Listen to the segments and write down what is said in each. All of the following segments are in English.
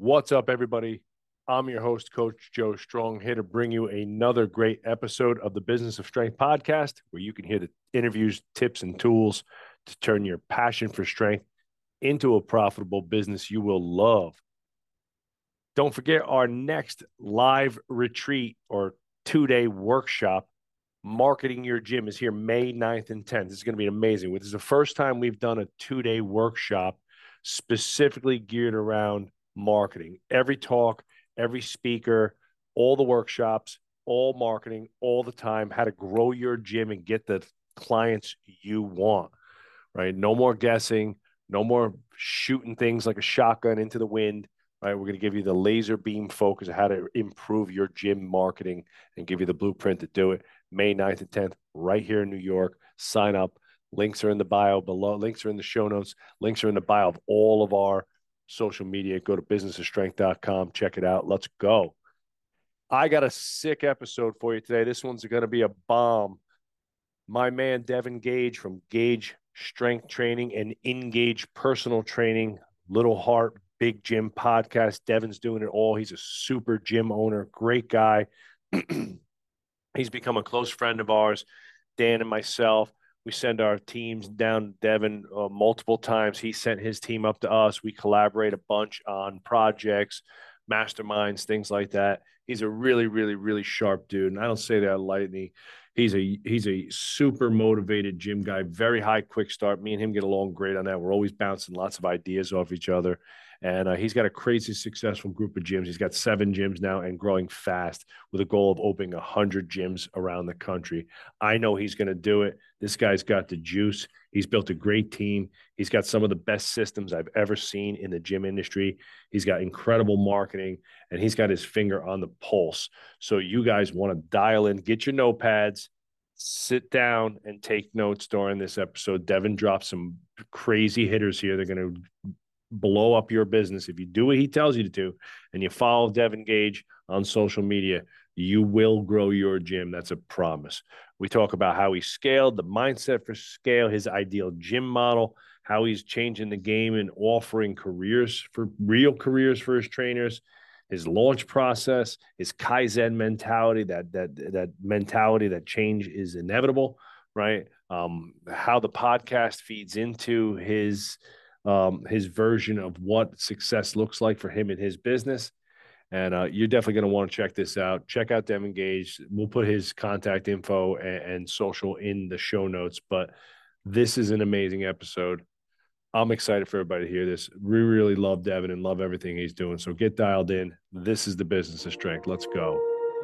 What's up, everybody? I'm your host, Coach Joe Strong, here to bring you another great episode of the Business of Strength podcast, where you can hear the interviews, tips, and tools to turn your passion for strength into a profitable business you will love. Don't forget our next live retreat or 2-day workshop, Marketing Your Gym, is here May 9th and 10th. This is going to be amazing. This is the first time we've done a 2-day workshop specifically geared around marketing. Every talk, every speaker, all the workshops, all marketing, all the time, how to grow your gym and get the clients you want, right? No more guessing, no more shooting things like a shotgun into the wind, right? We're going to give you the laser beam focus of how to improve your gym marketing and give you the blueprint to do it. May 9th and 10th, right here in New York. Sign up. Links are in the bio below. Links are in the show notes. Links are in the bio of all of our social media. Go to businessofstrength.com. Check it out. Let's go. I got a sick episode for you today. This one's going to be a bomb. My man, Devin Gage from Gage Strength Training and Engage Personal Training, Little Heart, Big Gym podcast. Devin's doing it all. He's a super gym owner, great guy. He's become a close friend of ours. Dan and myself, we send our teams down to Devin multiple times. He sent his team up to us. We collaborate a bunch on projects, masterminds, things like that. He's a really, really, really sharp dude. And I don't say that lightly. He's a super motivated gym guy, very high quick start. Me and him get along great on that. We're always bouncing lots of ideas off each other. And he's got a crazy successful group of gyms. He's got 7 gyms now and growing fast with a goal of opening 100 gyms around the country. I know he's going to do it. This guy's got the juice. He's built a great team. He's got some of the best systems I've ever seen in the gym industry. He's got incredible marketing, and he's got his finger on the pulse. So you guys want to dial in, get your notepads, sit down and take notes during this episode. Devin drops some crazy hitters here. They're going to blow up your business. If you do what he tells you to do and you follow Devin Gage on social media, you will grow your gym. That's a promise. We talk about how he scaled, the mindset for scale, his ideal gym model, how he's changing the game and offering real careers for his trainers, his launch process, his Kaizen mentality, that mentality that change is inevitable, right? How the podcast feeds into his version of what success looks like for him in his business. And you're definitely going to want to check this out. Check out Devin Gage. We'll put his contact info and social in the show notes. But this is an amazing episode. I'm excited for everybody to hear this. We really love Devin and love everything he's doing. So get dialed in. This is the Business of Strength. Let's go.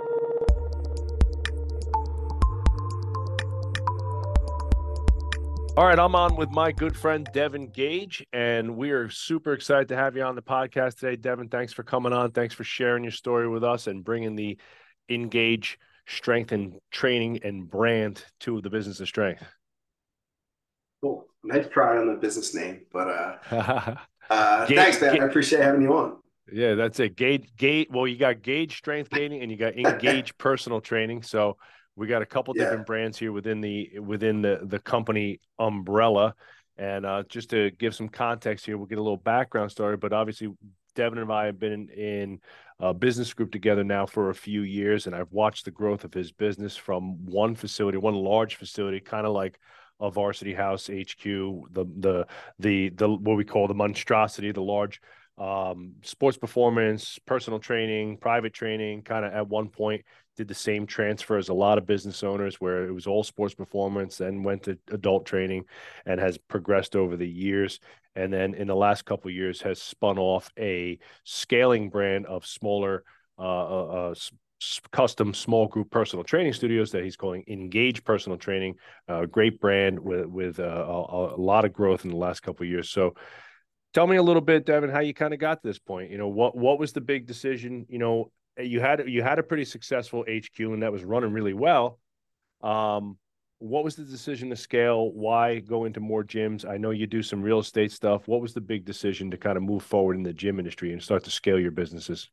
All right, I'm on with my good friend, Devin Gage, and we are super excited to have you on the podcast today. Devin, thanks for coming on. Thanks for sharing your story with us and bringing the Engage Strength and Training and brand to the Business of Strength. Cool. Nice try on the business name, but thanks, man. I appreciate having you on. Yeah, that's it. Gage. Well, you got Gage Strength Training and you got Engage Personal Training. So we got a couple different brands here within the company umbrella. And just to give some context here, we'll get a little background story. But obviously, Devin and I have been in a business group together now for a few years, and I've watched the growth of his business from one large facility, kind of like a Varsity House HQ, the what we call the monstrosity, the large sports performance, personal training, private training, kind of at one point did the same transfer as a lot of business owners where it was all sports performance, then went to adult training and has progressed over the years. And then in the last couple of years has spun off a scaling brand of smaller custom small group personal training studios that he's calling Engage Personal Training. Great brand with a lot of growth in the last couple of years. So tell me a little bit, Devin, how you kind of got to this point. You know, what was the big decision? You know, you had a pretty successful HQ and that was running really well. What was the decision to scale? Why go into more gyms? I know you do some real estate stuff. What was the big decision to kind of move forward in the gym industry and start to scale your businesses?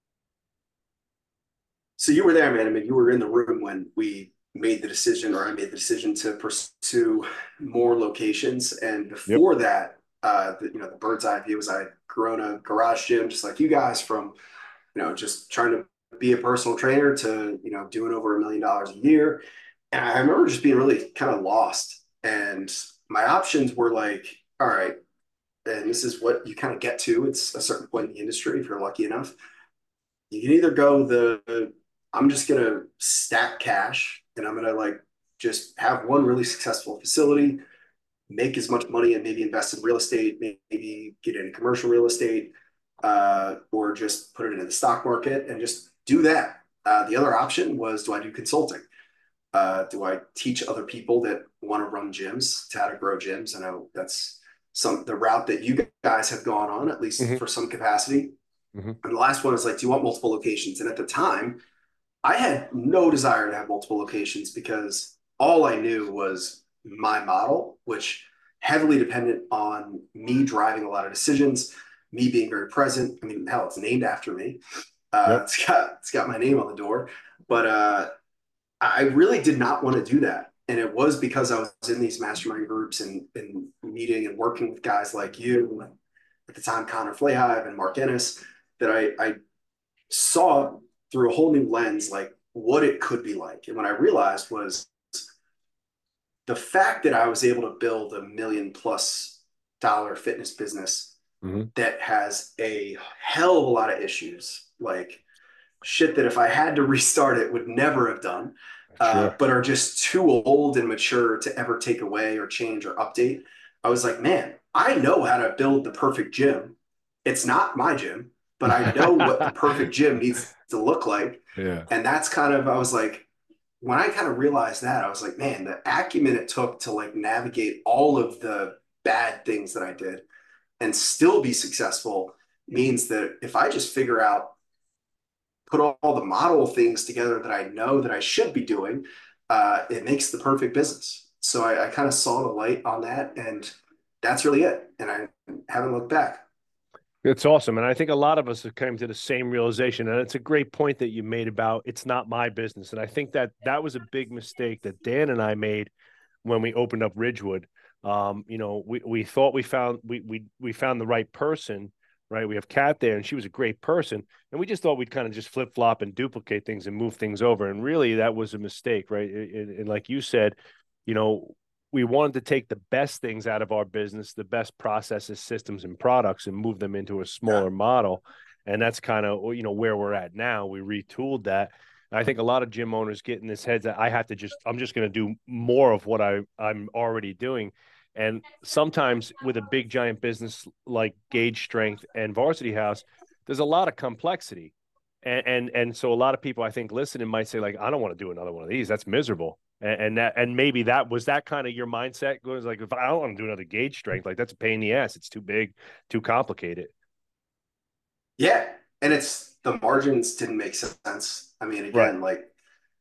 So you were there, man. I mean, you were in the room when we made the decision, or I made the decision to pursue more locations. And before that, the bird's eye view is I had grown a garage gym just like you guys from, just trying to be a personal trainer to, doing over $1 million a year. And I remember just being really kind of lost. And my options were like, all right, and this is what you kind of get to. It's a certain point in the industry, if you're lucky enough. You can either go I'm just going to stack cash and I'm going to like just have one really successful facility, make as much money and maybe invest in real estate, maybe get into commercial real estate, or just put it into the stock market and just do that. The other option was, do I do consulting? Do I teach other people that want to run gyms to how to grow gyms? I know that's the route that you guys have gone on, at least Mm-hmm. for some capacity. Mm-hmm. And the last one is like, do you want multiple locations? And at the time, I had no desire to have multiple locations because all I knew was my model, which heavily dependent on me driving a lot of decisions, me being very present. I mean, hell, it's named after me. Yep. It's got my name on the door, but I really did not want to do that. And it was because I was in these mastermind groups and meeting and working with guys like you, and at the time, Connor Flahive and Mark Ennis, that I saw through a whole new lens, like what it could be like. And what I realized was the fact that I was able to build $1 million+ fitness business Mm-hmm. that has a hell of a lot of issues, like shit that if I had to restart it would never have done, Sure. but are just too old and mature to ever take away or change or update. I was like, man, I know how to build the perfect gym. It's not my gym, but I know what the perfect gym needs to look like. Yeah. And that's kind of, I was like, when I kind of realized that, I was like, man, the acumen it took to like navigate all of the bad things that I did and still be successful means that if I just figure out, put all the model things together that I know that I should be doing, it makes the perfect business. So I kind of saw the light on that, and that's really it. And I haven't looked back. It's awesome. And I think a lot of us have come to the same realization. And it's a great point that you made about it's not my business. And I think that that was a big mistake that Dan and I made when we opened up Ridgewood. We thought we found the right person, right? We have Kat there, and she was a great person, and we just thought we'd kind of just flip flop and duplicate things and move things over. And really, that was a mistake, right? And like you said, you know, we wanted to take the best things out of our business, the best processes, systems, and products, and move them into a Yeah. smaller model. And that's kind of where we're at now. We retooled that. I think a lot of gym owners get in this head that I'm just going to do more of what I'm already doing. And sometimes with a big giant business like Gauge Strength and Varsity House, there's a lot of complexity. And so a lot of people I think listening might say, like, I don't want to do another one of these. That's miserable. And maybe that was that kind of your mindset goes like, if I don't want to do another Gauge Strength, like that's a pain in the ass. It's too big, too complicated. Yeah. And it's the margins didn't make sense. I mean, Right. again, like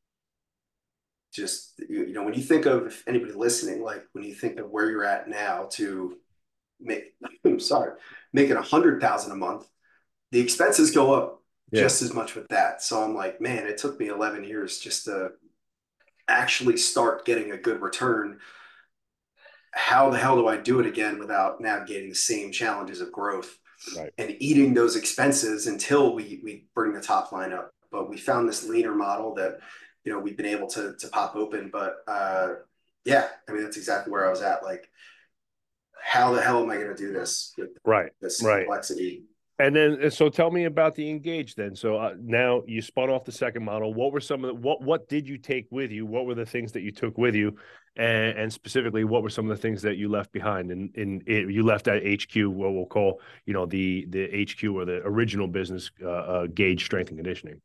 just, when you think of, if anybody listening, like when you think of where you're at now to make, I'm sorry, making 100,000 a month, the expenses go up Yeah. just as much with that. So I'm like, man, it took me 11 years just to actually start getting a good return. How the hell do I do it again without navigating the same challenges of growth Right. and eating those expenses until we bring the top line up? But we found this leaner model that, we've been able to pop open. But yeah, I mean, that's exactly where I was at. Like, how the hell am I going to do this with Right. this Right. complexity? And then, so tell me about the Engage then. So now you spun off the second model. What were some of what did you take with you? What were the things that you took with you? And specifically, what were some of the things that you left behind? You left at HQ, what we'll call, the HQ or the original business, Gauge Strength and Conditioning.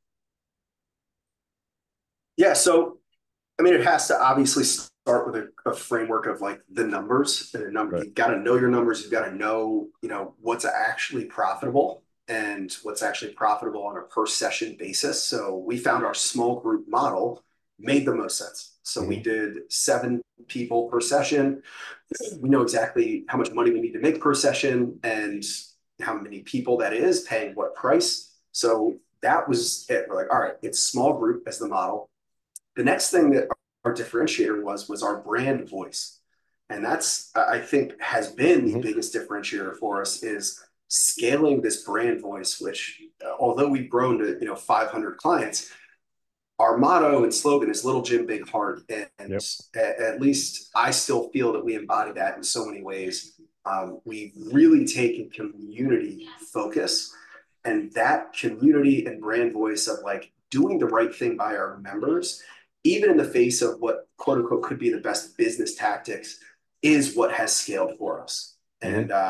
Yeah. So, I mean, it has to obviously start with a framework of like the numbers and a number. Right. You've got to know your numbers. You've got to know, what's actually profitable and what's actually profitable on a per session basis. So we found our small group model made the most sense. So we Mm-hmm. did 7 people per session. We know exactly how much money we need to make per session and how many people that is paying what price. So that was it. We're like, all right, it's small group as the model. The next thing that our differentiator was our brand voice. And that's, I think, has been the Hmm. biggest differentiator for us is scaling this brand voice, which although we've grown to, 500 clients, our motto and slogan is little gym, big heart. And Yep. at least I still feel that we embody that in so many ways. We've really taken community focus and that community and brand voice of like doing the right thing by our members, even in the face of what quote unquote could be the best business tactics, is what has scaled for us. Hmm. And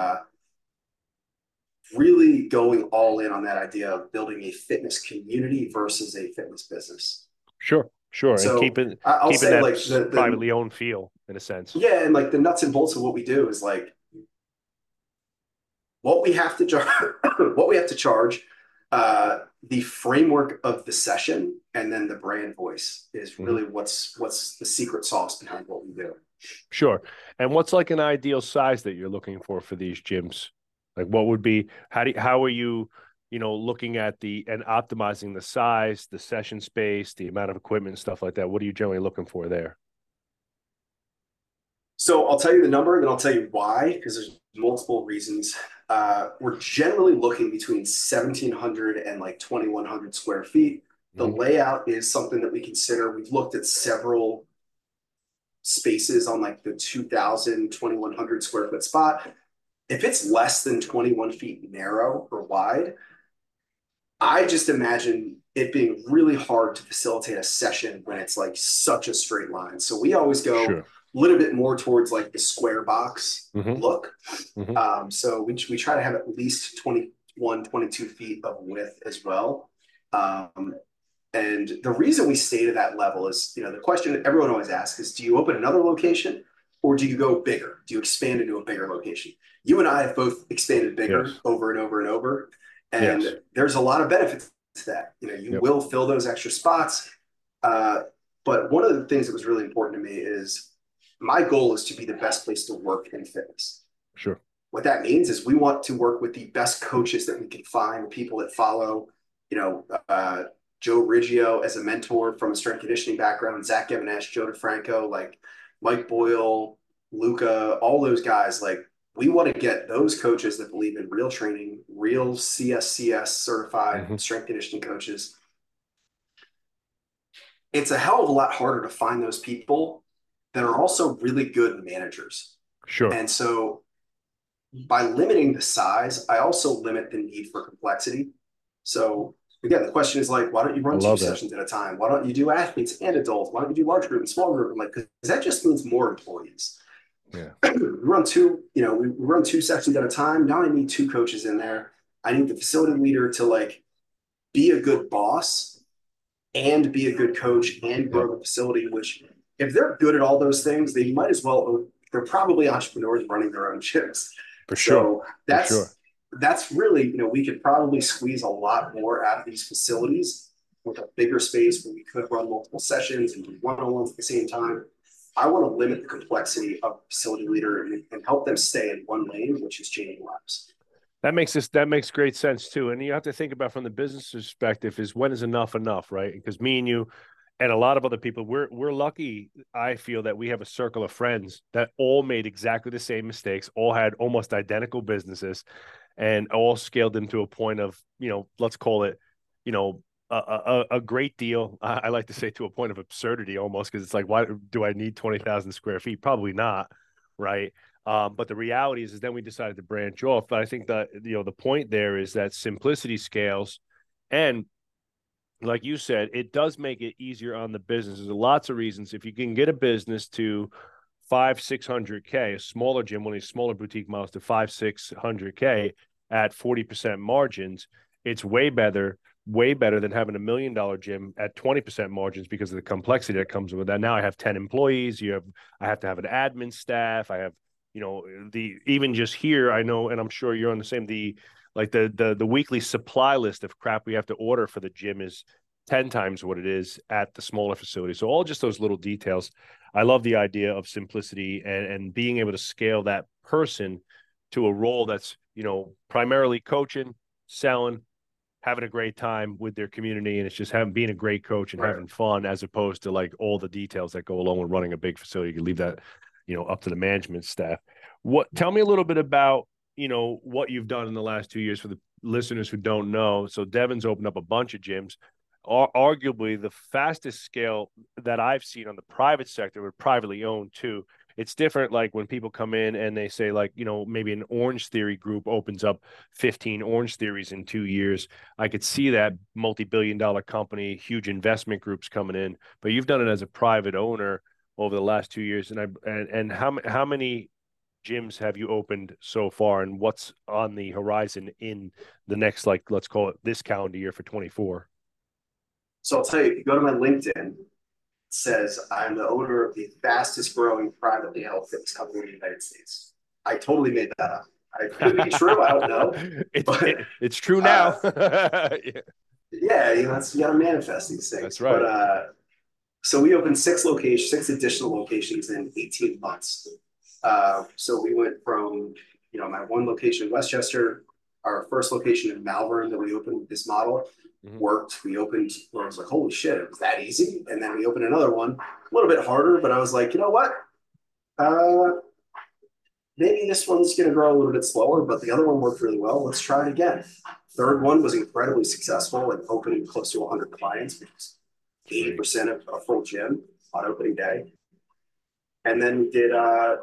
really going all in on that idea of building a fitness community versus a fitness business. Sure, sure. And So I'll keeping say that like the privately owned feel in a sense. yeah, and like the nuts and bolts of what we do is like what we have to charge, what we have to charge, the framework of the session, and then the brand voice is Hmm. really what's the secret sauce behind what we do. Sure. And what's like an ideal size that you're looking for these gyms? Like what would be how are you, looking at the and optimizing the size, the session space, the amount of equipment and stuff like that? What are you generally looking for there? So I'll tell you the number, and then I'll tell you why, because there's multiple reasons. We're generally looking between 1,700 and like 2,100 square feet. The Hmm. layout is something that we consider. We've looked at several spaces on like the 2,000, 2,100 square foot spot. If it's less than 21 feet narrow or wide, I just imagine it being really hard to facilitate a session when it's like such a straight line. So we always go Sure. a little bit more towards like the square box Hmm. look. Hmm. So we try to have at least 21, 22 feet of width as well. Um, and the reason we stay to that level is, the question that everyone always asks is, do you open another location or do you go bigger? Do you expand into a bigger location? You and I have both expanded bigger Yes. over and over and over. Yes. And there's a lot of benefits to that. You Yep. will fill those extra spots. Uh, but one of the things that was really important to me is my goal is to be the best place to work in fitness. Sure. What that means is we want to work with the best coaches that we can find, people that follow, you know, uh, Joe Riggio as a mentor from a strength conditioning background, Zach Gavanesh, Joe DeFranco, like Mike Boyle, Luca, all those guys. Like we want to get those coaches that believe in real training, real CSCS certified Hmm. strength conditioning coaches. It's a hell of a lot harder to find those people that are also really good managers. Sure. And so by limiting the size, I also limit the need for complexity. So again, the question is like, why don't you I run two love that. sessions at a time? Why don't you do athletes and adults? Why don't you do large group and small group? And like, because that just means more employees. Yeah. We run two, we run two sessions at a time. Now I need two coaches in there. I need the facility leader to like be a good boss and be a good coach and Yep. grow the facility, which if they're good at all those things, they might as well, they're probably entrepreneurs running their own gyms. For sure. So For sure. that's really, we could probably squeeze a lot more out of these facilities with a bigger space where we could run multiple sessions and do one-on-ones at the same time. I want to limit the complexity of facility leader and help them stay in one lane, which is changing lives. That makes great sense too. And you have to think about from the business perspective is when is enough, right? Because me and you and a lot of other people, we're lucky, I feel, that we have a circle of friends that all made exactly the same mistakes, all had almost identical businesses, and all scaled them to a point of, let's call it, you know, a great deal. I like to say to a point of absurdity almost, because it's like, why do I need 20,000 square feet? Probably not, right? But the reality is then we decided to branch off. But I think that, the point there is that simplicity scales. And like you said, it does make it easier on the business. There's lots of reasons. If you can get a business to 600K, a smaller gym, one of these smaller boutique models to 600K at 40% margins, it's way better than having $1 million gym at 20% margins because of the complexity that comes with that. Now I have 10 employees. I have to have an admin staff. I have, the even just here, I know, and I'm sure you're on the same, the weekly supply list of crap we have to order for the gym is 10 times what it is at the smaller facility. So all just those little details. I love the idea of simplicity and being able to scale that person to a role that's, primarily coaching, selling, having a great time with their community. And it's just being a great coach and Right. having fun as opposed to like all the details that go along with running a big facility. You can leave that, up to the management staff. Tell me a little bit about, what you've done in the last 2 years for the listeners who don't know. So Devin's opened up a bunch of gyms, arguably the fastest scale that I've seen on the private sector, with privately owned too. It's different, like when people come in and they say, like, maybe an Orange Theory group opens up 15 Orange Theories in 2 years. I could see that multi-billion-dollar company, huge investment groups coming in, but you've done it as a private owner over the last 2 years. And how many gyms have you opened so far, and what's on the horizon in the next, like, let's call it this calendar year for 24? So I'll tell you, if you go to my LinkedIn, says I'm the owner of the fastest growing privately held fitness company in the United States. I totally made that up. It could be true. I don't know. It's true now. Yeah, you got to manifest these things. That's right. But so we opened 6 additional locations in 18 months. So we went from my one location in Westchester, our first location in Malvern that we opened with this model. Worked. We opened where I was like, holy shit, it was that easy. And then we opened another one, a little bit harder, but I was like, you know what? Maybe this one's going to grow a little bit slower, but the other one worked really well. Let's try it again. Third one was incredibly successful and opening close to 100 clients, which is 80% of a full gym on opening day. And then we did a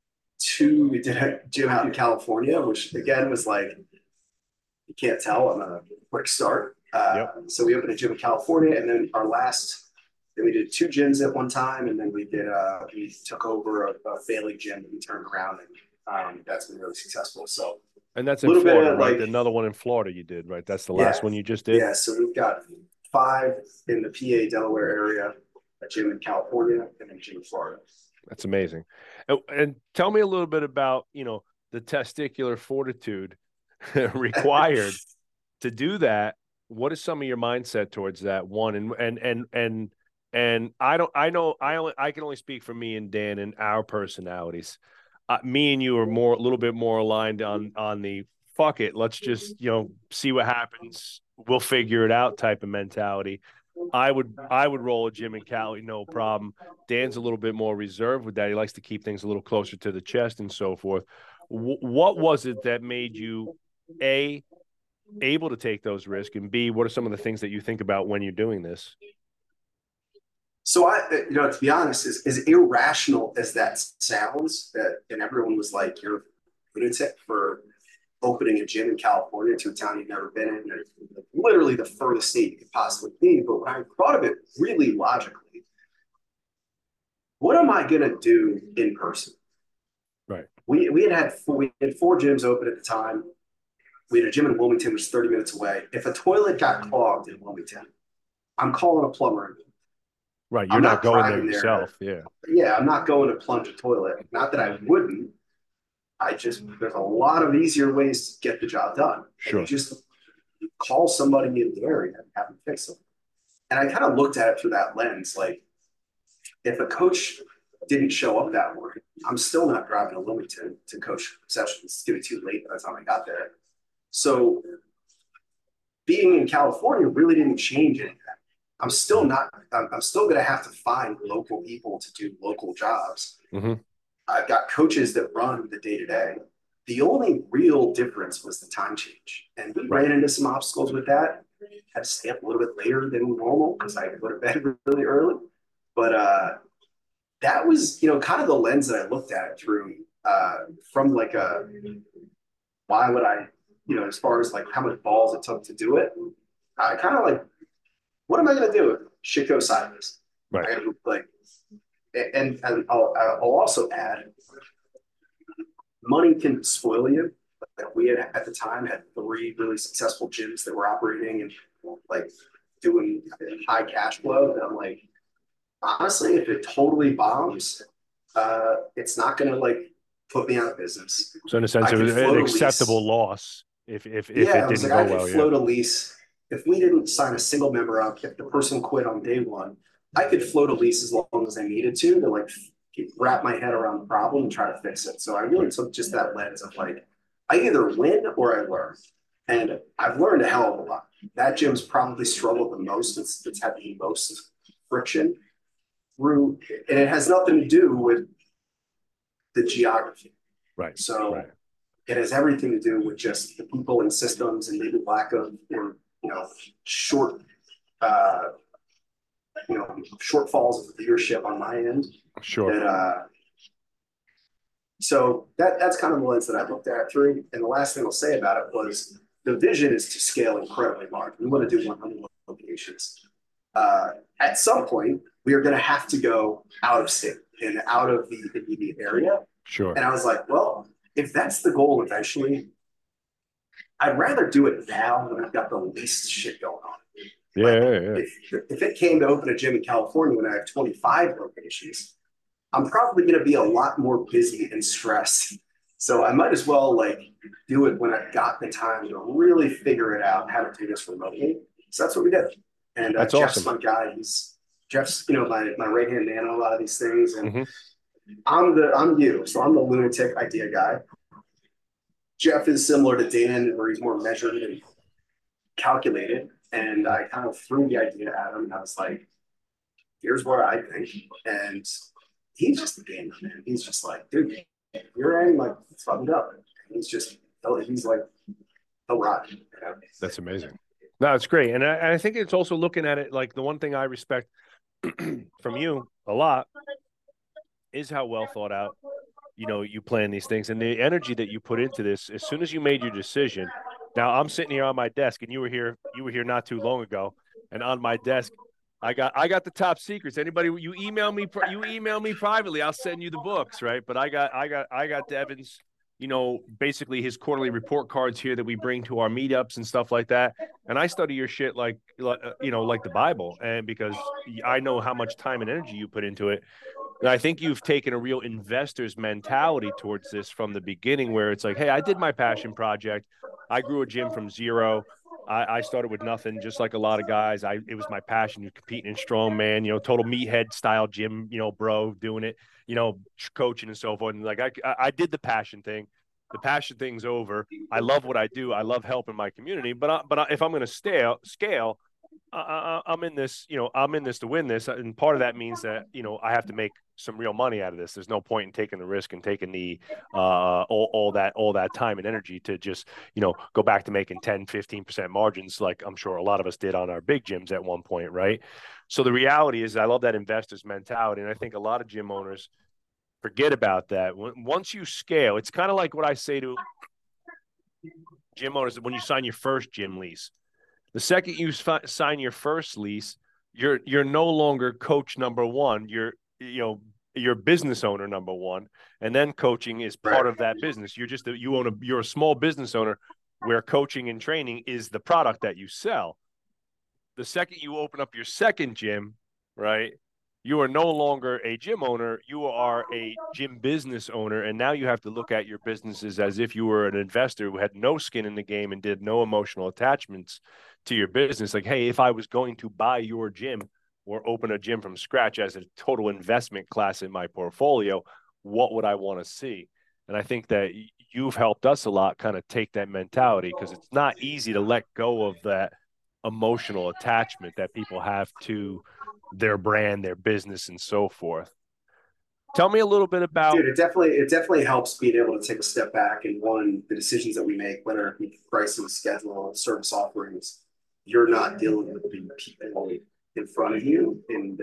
gym out in California, which again was like, you can't tell on a quick start. So we opened a gym in California, and then we did 2 gyms at one time, and then we took over a failing gym that we turned around, and that's been really successful. So, and that's in Florida, right? Another one in Florida you did, right? That's the last one you just did? Yeah, so we've got 5 in the PA, Delaware area, a gym in California, and a gym in Florida. That's amazing. And tell me a little bit about, the testicular fortitude required to do that. What is some of your mindset towards that one? And I can only speak for me and Dan and our personalities. Me and you are a little bit more aligned on the fuck it, let's just see what happens, we'll figure it out type of mentality. I would roll a gym in Cali, no problem. Dan's a little bit more reserved with that. He likes to keep things a little closer to the chest and so forth. What was it that made you able to take those risks, and B, what are some of the things that you think about when you're doing this? So to be honest, as irrational as that sounds, and everyone was like, you're a lunatic for opening a gym in California to a town you've never been in, literally the furthest state you could possibly be. But when I thought of it really logically, what am I going to do in person? Right. We had 4 gyms open at the time. We had a gym in Wilmington, which is 30 minutes away. If a toilet got clogged in Wilmington, I'm calling a plumber. Right. You're not going there yourself. Yeah. Yeah. I'm not going to plunge a toilet. Not that I wouldn't. There's a lot of easier ways to get the job done. Sure. You just call somebody in the area and have them fix it. And I kind of looked at it through that lens. Like, if a coach didn't show up that morning, I'm still not driving to Wilmington to coach sessions. It's going to be too late by the time I got there. So being in California really didn't change anything. I'm still going to have to find local people to do local jobs. I've got coaches that run the day-to-day. The only real difference was the time change. And we ran into some obstacles with that. Had to stay up a little bit later than normal because I had to go to bed really early. But that was, kind of the lens that I looked at it through, from like why would I, as far as like how much balls it took to do it. I kind of like, what am I going to do if shit goes sideways? Right. And I'll also add, money can spoil you. We had at the time had 3 really successful gyms that were operating and like doing high cash flow. And I'm like, honestly, if it totally bombs, it's not going to like put me out of business. So in a sense, it was an acceptable loss if it didn't go well. I could float a lease. If we didn't sign a single member up, if the person quit on day one, I could float a lease as long as I needed to like wrap my head around the problem and try to fix it. So I really took just that lens of like, I either win or I learn. And I've learned a hell of a lot. That gym's probably struggled the most. It's had the most friction through, and it has nothing to do with the geography. Right. So Right. it has everything to do with just the people and systems and maybe lack of, or, short, uh, shortfalls of leadership on my end. Sure. So that's kind of the lens that I looked at through. And the last thing I'll say about it was the vision is to scale incredibly large. We want to do 100 locations. At some point, we are going to have to go out of state and out of the immediate area. Sure. And I was like, well, if that's the goal eventually, I'd rather do it now when I've got the least shit going on. Yeah, Like, yeah. if it came to open a gym in California when I have 25 locations, I'm probably going to be a lot more busy and stressed. So I might as well do it when I've got the time to really figure it out how to do this remotely. So that's what we did. And That's Jeff's awesome. my guy. Jeff's my right hand man on a lot of these things, and Mm-hmm. I'm you. So I'm the lunatic idea guy. Jeff is similar to Dan, where he's more measured and calculated. And I kind of threw the idea at him, and I was like, "Here's what I think," and he's just the game man. He's just like, dude, you're in, like, it's fucking up. He's like a rock. That's amazing. No, it's great. And I think it's also looking at it like the one thing I respect from you a lot is how well thought out, you plan these things and the energy that you put into this. As soon as you made your decision, now I'm sitting here on my desk and you were here not too long ago. And on my desk, I got the top secrets. Anybody, you email me privately, I'll send you the books, right? But I got Devin's, basically his quarterly report cards here that we bring to our meetups and stuff like that. And I study your shit like the Bible, and because I know how much time and energy you put into it. And I think you've taken a real investor's mentality towards this from the beginning, where it's like, hey, I did my passion project. I grew a gym from zero. I started with nothing, just like a lot of guys. It was my passion. You're competing in strongman, total meathead style gym, bro, doing it, coaching and so forth. And like I did the passion thing. The passion thing's over. I love what I do. I love helping my community. But if I'm going to scale, I'm in this, I'm in this to win this. And part of that means that, I have to make some real money out of this. There's no point in taking the risk and taking the all that time and energy to just, go back to making 10-15% margins like I'm sure a lot of us did on our big gyms at one point, right? So the reality is I love that investor's mentality. And I think a lot of gym owners forget about that. Once you scale, it's kind of like what I say to gym owners when you sign your first gym lease. The second you sign your first lease, you're no longer coach number one. You're business owner number one, and then coaching is part of that business. You're a small business owner where coaching and training is the product that you sell. The second you open up your second gym, right? You are no longer a gym owner. You are a gym business owner. And now you have to look at your businesses as if you were an investor who had no skin in the game and did no emotional attachments to your business. Like, hey, if I was going to buy your gym or open a gym from scratch as a total investment class in my portfolio, what would I want to see? And I think that you've helped us a lot kind of take that mentality, because it's not easy to let go of that emotional attachment that people have to their brand, their business, and so forth. Tell me a little bit about. Dude, it definitely helps being able to take a step back and, the decisions that we make, whether it be pricing, schedule, service offerings, you're not dealing with the people in front of you, and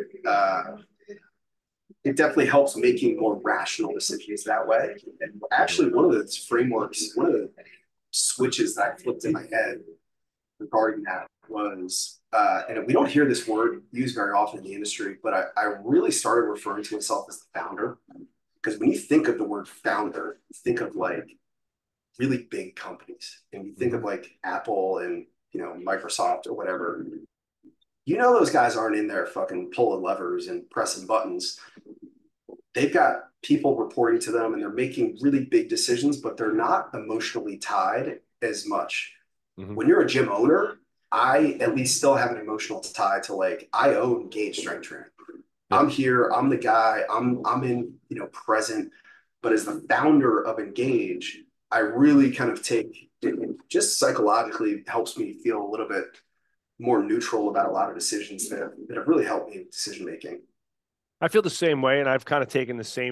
it definitely helps making more rational decisions that way. And actually, one of the frameworks, one of the switches that I flipped in my head regarding that was, and we don't hear this word used very often in the industry, but I really started referring to myself as the founder. Because when you think of the word founder, you think of like really big companies, and you think of like Apple and Microsoft or whatever. Those guys aren't in there fucking pulling levers and pressing buttons. They've got people reporting to them, and they're making really big decisions, but they're not emotionally tied as much. Mm-hmm. When you're a gym owner, I at least still have an emotional tie to, like, I own Gage Strength Training. Yeah. I'm here. I'm the guy. I'm in, present. But as the founder of Engage, I really kind of take it, just psychologically helps me feel a little bit more neutral about a lot of decisions that have really helped me in decision making. I feel the same way, and I've kind of taken the same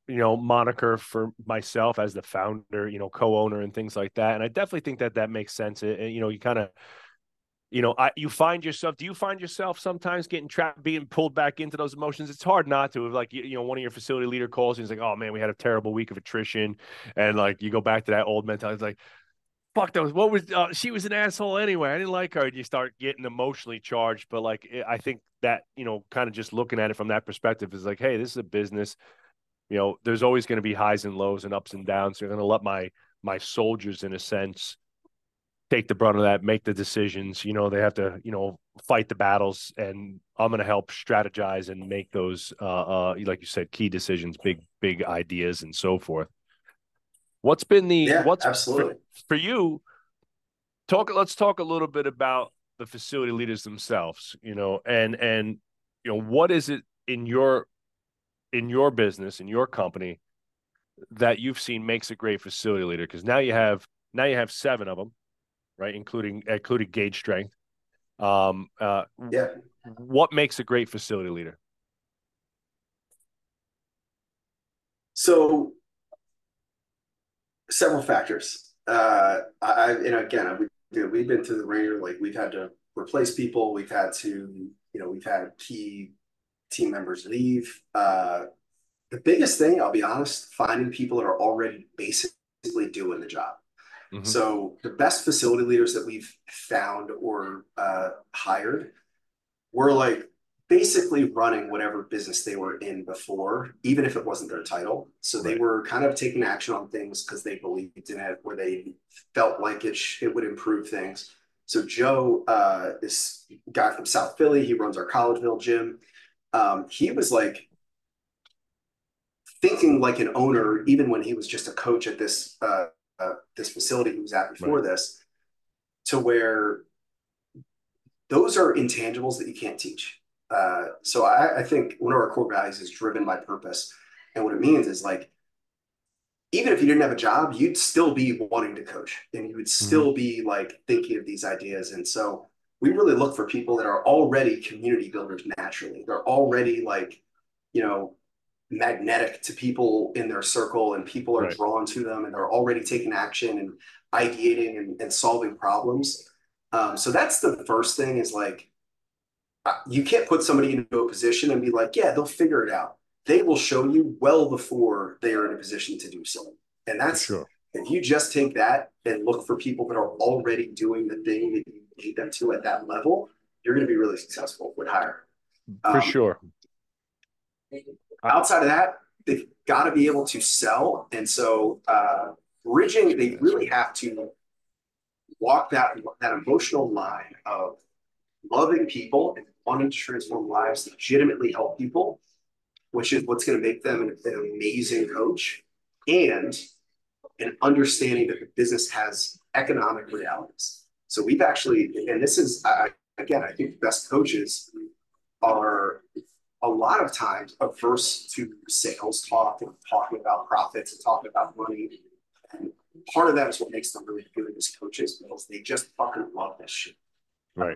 moniker for myself as the founder, co-owner and things like that. And I definitely think that makes sense. And, you kind of, you find yourself, do you find yourself sometimes getting trapped, being pulled back into those emotions? It's hard not to. Like, one of your facility leader calls and he's like, oh man, we had a terrible week of attrition. And like, you go back to that old mentality. It's like, fuck those. What was, she was an asshole anyway. I didn't like her. And you start getting emotionally charged. But like, I think that, kind of just looking at it from that perspective is like, hey, this is a business. There's always going to be highs and lows and ups and downs. So you're going to let my soldiers, in a sense, take the brunt of that, make the decisions. They have to, fight the battles, and I'm going to help strategize and make those, like you said, key decisions, big ideas, and so forth. What's been Yeah, what's absolutely. for you? Let's talk a little bit about the facility leaders themselves. And what is it in your business, in your company, that you've seen makes a great facility leader? Because now you have 7 of them, right? Including gauge strength. Yeah. What makes a great facility leader? So several factors. We've been through the ringer. Like we've had to replace people. We've had key team members leave. The biggest thing, I'll be honest, finding people that are already basically doing the job. Mm-hmm. So the best facility leaders that we've found or hired were like basically running whatever business they were in before, even if it wasn't their title. So they were kind of taking action on things because they believed in it, or they felt like it would improve things. So Joe, this guy from South Philly, he runs our Collegeville gym. He was like thinking like an owner, even when he was just a coach at this facility he was at before this, to where those are intangibles that you can't teach. So I think one of our core values is driven by purpose. And what it means is like, even if you didn't have a job, you'd still be wanting to coach and you would still be like thinking of these ideas. And so we really look for people that are already community builders naturally. They're already like, magnetic to people in their circle, and people are drawn to them, and they're already taking action and ideating and solving problems. So that's the first thing is like, you can't put somebody into a position and be like, yeah, they'll figure it out. They will show you well before they are in a position to do so. And that's, if you just take that and look for people that are already doing the thing that you need them to at that level, you're going to be really successful with hiring. For sure. Outside of that, they've got to be able to sell. And so bridging, they really have to walk that emotional line of loving people and wanting to transform lives, legitimately help people, which is what's going to make them an amazing coach, and an understanding that the business has economic realities. So we've actually, and this is, again, I think the best coaches are a lot of times averse to sales talk and talking about profits and talking about money. And part of that is what makes them really good as coaches, because they just fucking love this shit. Right.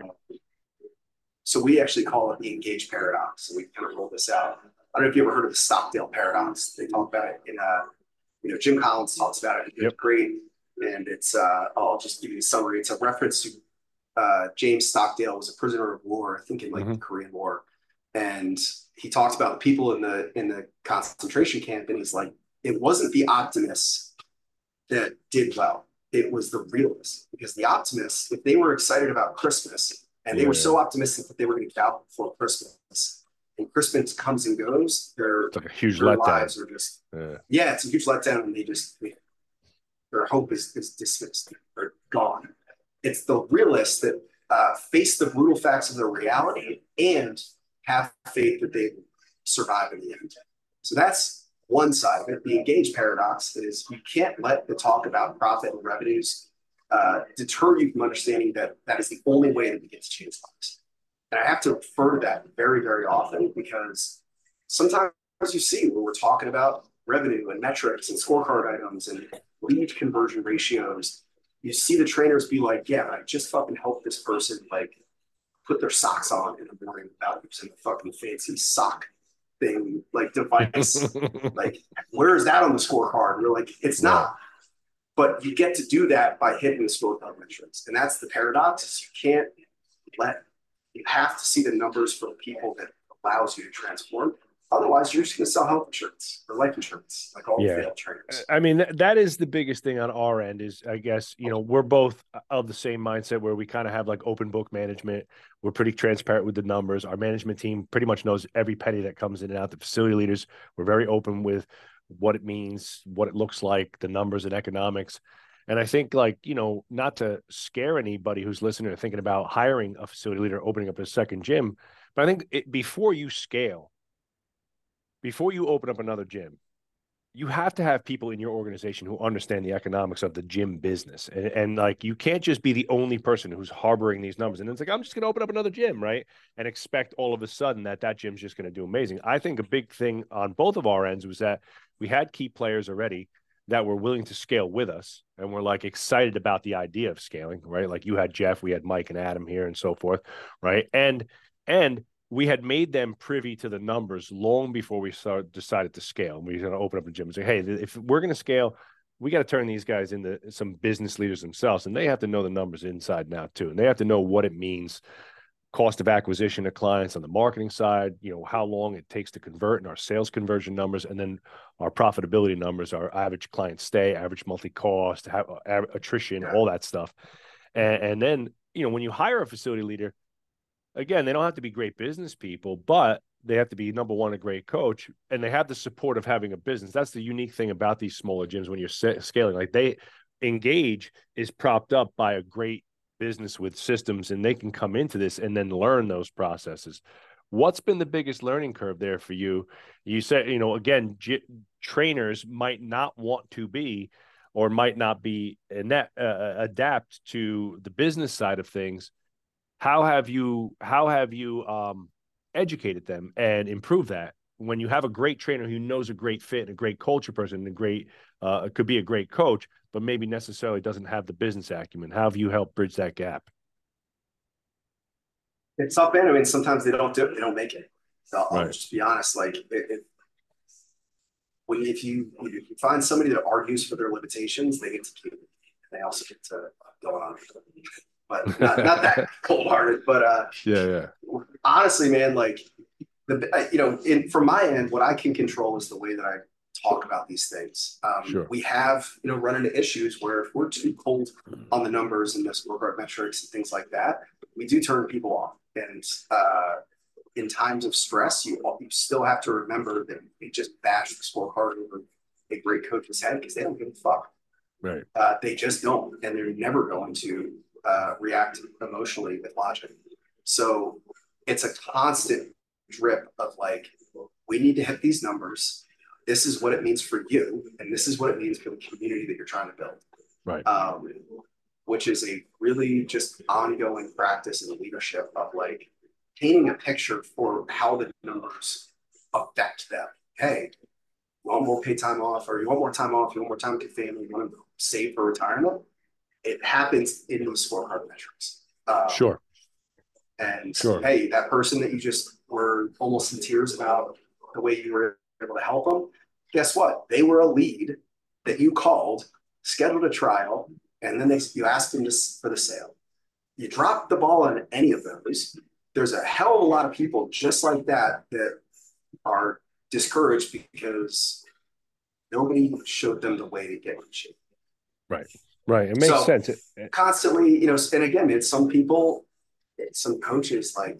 So we actually call it the engage paradox. So we kind of roll this out. I don't know if you ever heard of the Stockdale paradox. They talk about it in, Jim Collins talks about it. It's great. And it's, I'll just give you a summary. It's a reference to James Stockdale was a prisoner of war, I think in like the Korean War. And he talks about the people in the concentration camp, and he's like, it wasn't the optimists that did well. It was the realists, because the optimists, if they were excited about Christmas and they were so optimistic that they were going to get out before Christmas, and Christmas comes and goes, it's like a huge their letdown. lives are just, it's a huge letdown, and their hope is dismissed or gone. It's the realists that face the brutal facts of their reality and have faith that they will survive in the end. So that's one side of it. The engage paradox is you can't let the talk about profit and revenues deter you from understanding that that is the only way that we get to change lives. And I have to refer to that very, very often, because sometimes you see where we're talking about revenue and metrics and scorecard items and lead conversion ratios, you see the trainers be like, yeah, I just fucking helped this person like put their socks on in the morning without using a fucking fancy sock thing, like device. Like, where is that on the scorecard? And we're like, it's Right. not. But you get to do that by hitting the scorecard metrics. And that's the paradox is you have to see the numbers for the people that allows you to transform. Otherwise, you're just going to sell health insurance or life insurance, like all the Yeah. failed traders. I mean, that is the biggest thing on our end is, I guess, we're both of the same mindset where we kind of have like open book management. We're pretty transparent with the numbers. Our management team pretty much knows every penny that comes in and out. The facility leaders, we're very open with what it means, what it looks like, the numbers and economics. And I think, like, not to scare anybody who's listening or thinking about hiring a facility leader, opening up a second gym, but I think before you scale, before you open up another gym, you have to have people in your organization who understand the economics of the gym business. And like, you can't just be the only person who's harboring these numbers. And it's like, I'm just going to open up another gym, right? And expect all of a sudden that gym's just going to do amazing. I think a big thing on both of our ends was that we had key players already that were willing to scale with us. And we're like excited about the idea of scaling, right? Like you had Jeff, we had Mike and Adam here and so forth. Right. And we had made them privy to the numbers long before we decided to scale. We were going to open up a gym and say, hey, if we're going to scale, we got to turn these guys into some business leaders themselves. And they have to know the numbers inside and out too. And they have to know what it means, cost of acquisition of clients on the marketing side, how long it takes to convert in our sales conversion numbers, and then our profitability numbers, our average client stay, average monthly cost, attrition, all that stuff. And then, when you hire a facility leader, again, they don't have to be great business people, but they have to be, number one, a great coach, and they have the support of having a business. That's the unique thing about these smaller gyms when you're scaling. Like, they Engage is propped up by a great business with systems, and they can come into this and then learn those processes. What's been the biggest learning curve there for you? You said, again, trainers might not want to be or might not be adapt to the business side of things. How have you educated them and improved that when you have a great trainer who knows a great fit and a great culture person and a great could be a great coach, but maybe necessarily doesn't have the business acumen? How have you helped bridge that gap? It's tough, man. I mean, sometimes they don't do it; they don't make it. So I'll Right. just be honest. Like, if you find somebody that argues for their limitations, they get to keep it. They also get to go on. But not that cold hearted. But Yeah. honestly, man, like from my end, what I can control is the way that I talk about these things. Sure. We have run into issues where if we're too cold on the numbers and the scorecard metrics and things like that, we do turn people off. And in times of stress, you still have to remember that we just bash the scorecard over a great coach's head because they don't give a fuck. Right. They just don't, and they're never going to react emotionally with logic. So it's a constant drip of like, we need to hit these numbers. This is what it means for you, and this is what it means for the community that you're trying to build. Right. Which is a really just ongoing practice in leadership of like painting a picture for how the numbers affect them. Hey, you want more paid time off, or you want more time off, you want more time with your family, you want to save for retirement. It happens in those scorecard metrics. Sure. And Sure. hey, that person that you just were almost in tears about the way you were able to help them, guess what? They were a lead that you called, scheduled a trial, and then you asked them for the sale. You dropped the ball on any of those. There's a hell of a lot of people just like that that are discouraged because nobody showed them the way to get in shape. Right. Right. It makes sense. Constantly, and again, it's some people, some coaches, like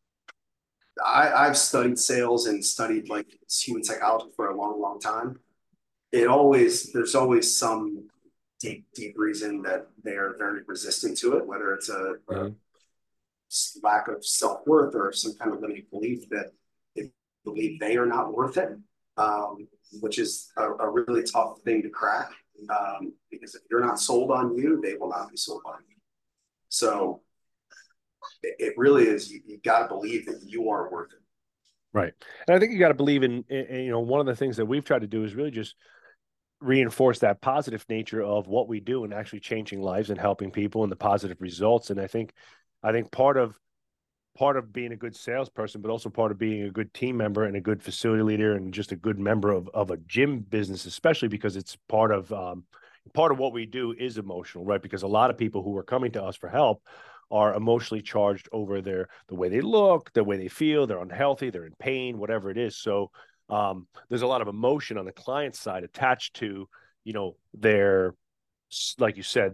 I've studied sales and studied like human psychology for a long, long time. There's always some deep reason that they are very resistant to it, whether it's a lack of self-worth or some kind of limiting belief that they believe they are not worth it, which is a really tough thing to crack, because if you're not sold on you, they will not be sold on you. So it really is, you got to believe that you are worth it. Right. And I think you got to believe in, one of the things that we've tried to do is really just reinforce that positive nature of what we do and actually changing lives and helping people and the positive results. And I think part of part of being a good salesperson, but also part of being a good team member and a good facility leader and just a good member of a gym business, especially because it's part of what we do is emotional, right? Because a lot of people who are coming to us for help are emotionally charged over the way they look, the way they feel, they're unhealthy, they're in pain, whatever it is. So there's a lot of emotion on the client side attached to, their, like you said,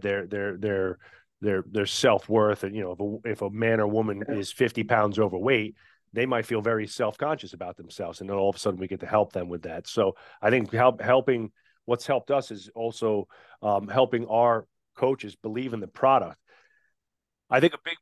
their self-worth. And, if a man or woman is 50 pounds overweight, they might feel very self-conscious about themselves. And then all of a sudden we get to help them with that. So I think helping, what's helped us is also helping our coaches believe in the product. I think a big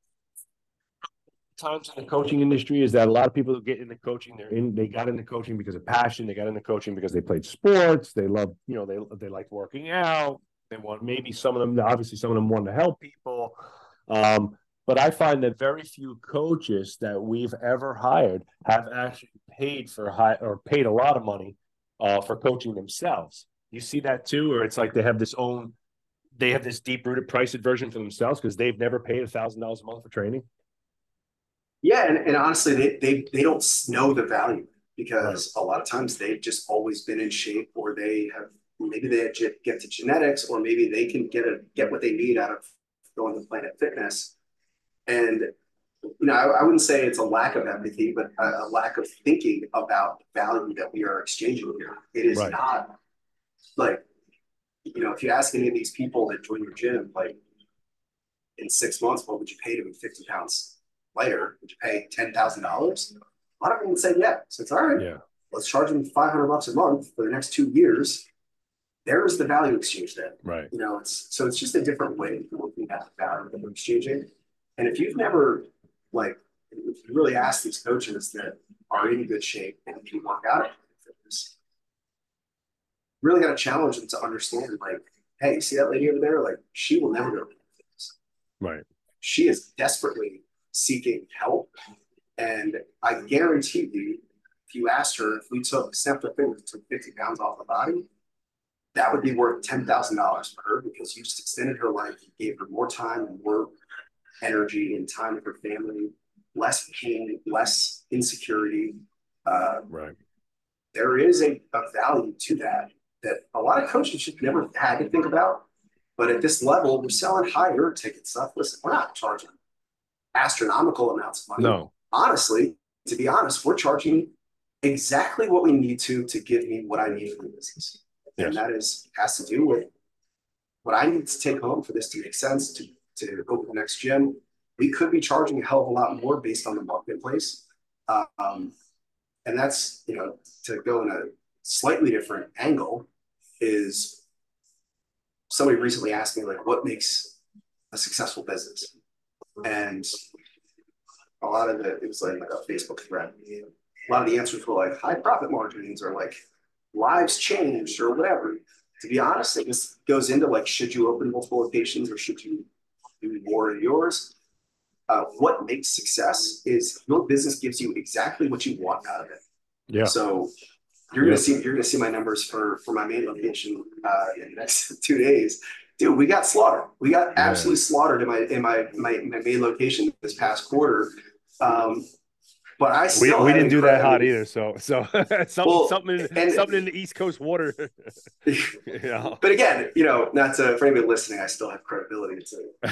times in the coaching industry is that a lot of people who get into coaching, they got into coaching because of passion. They got into coaching because they played sports. They love, they like working out. They want, maybe some of them want to help people. But I find that very few coaches that we've ever hired have actually paid paid a lot of money for coaching themselves. You see that too, or it's like they have this deep-rooted price aversion for themselves because they've never paid $1,000 a month for training. Yeah, and honestly, they don't know the value because a lot of times they've just always been in shape, or maybe they get to genetics, or maybe they can get what they need out of going to Planet Fitness. And I wouldn't say it's a lack of empathy, but a lack of thinking about the value that we are exchanging here. It is not like, if you ask any of these people that join your gym, like in 6 months, what would you pay to be 50 pounds lighter? Would you pay $10,000? A lot of them would say, yeah. So it's all right. Let's charge them $500 a month for the next 2 years. There's the value exchange then. Right. It's just a different way of looking at the value that we're exchanging. And if you've never, if you really ask these coaches that are in good shape and can work out at fitness, really got to challenge them to understand, hey, you see that lady over there? She will never go to fitness. Right. She is desperately seeking help. And I guarantee you, if you asked her, if we snapped her fingers and took 50 pounds off her body, that would be worth $10,000 for her, because you just extended her life. You gave her more time and more energy and time with her family, less pain, less insecurity. Right. There is a value to that a lot of coaches should never had to think about. But at this level, we're selling higher ticket stuff. Listen, we're not charging astronomical amounts of money. No. Honestly, to be honest, we're charging exactly what we need to give me what I need for the business. Yes. And that has to do with what I need to take home for this to make sense to open the next gym. We could be charging a hell of a lot more based on the marketplace. And that's, to go in a slightly different angle, is somebody recently asked me, what makes a successful business? And a lot of it was like a Facebook thread. A lot of the answers were high profit margins, or lives changed, or whatever. To be honest, it just goes into should you open multiple locations, or should you do more of yours? What makes success is your business gives you exactly what you want out of it. Yeah. So you're gonna see my numbers for my main location in the next 2 days. Dude, we got slaughtered. We got absolutely slaughtered in my main location this past quarter. But I still we didn't do that hot either. So something in the East Coast water. But again, not for anybody listening, I still have credibility.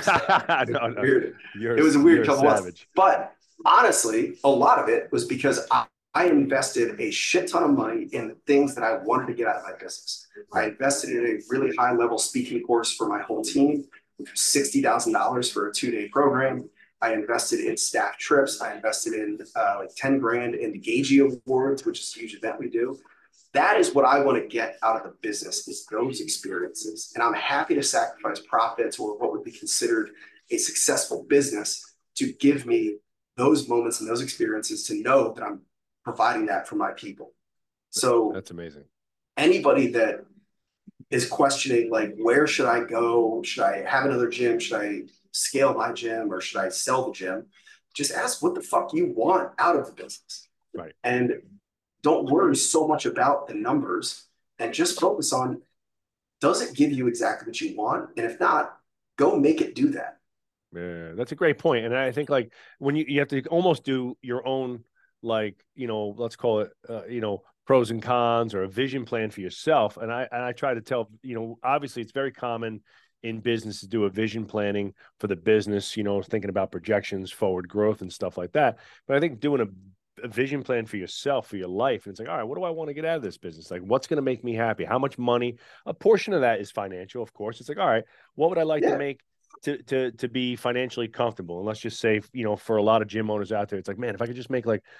It was a weird couple months. But honestly, a lot of it was because I invested a shit ton of money in the things that I wanted to get out of my business. I invested in a really high level speaking course for my whole team, which was $60,000 for a 2-day program. I invested in staff trips. I invested in $10,000 in the Gagey Awards, which is a huge event we do. That is what I want to get out of the business, is those experiences. And I'm happy to sacrifice profits, or what would be considered a successful business, to give me those moments and those experiences, to know that I'm providing that for my people. So that's amazing. Anybody that is questioning, where should I go? Should I have another gym? Should I scale my gym, or should I sell the gym? Just ask what the fuck you want out of the business. Right. And don't worry so much about the numbers, and just focus on, does it give you exactly what you want? And if not, go make it do that. Yeah, that's a great point. And I think like when you have to almost do your own, like, let's call it, pros and cons or a vision plan for yourself. And I try to tell, obviously it's very common in business to do a vision planning for the business, thinking about projections, forward growth and stuff like that. But I think doing a vision plan for yourself, for your life, and it's like, all right, what do I want to get out of this business? Like, what's going to make me happy? How much money? A portion of that is financial, of course. It's like, all right, what would I like to Yeah. make to be financially comfortable? And let's just say, for a lot of gym owners out there, it's like, man, if I could just make like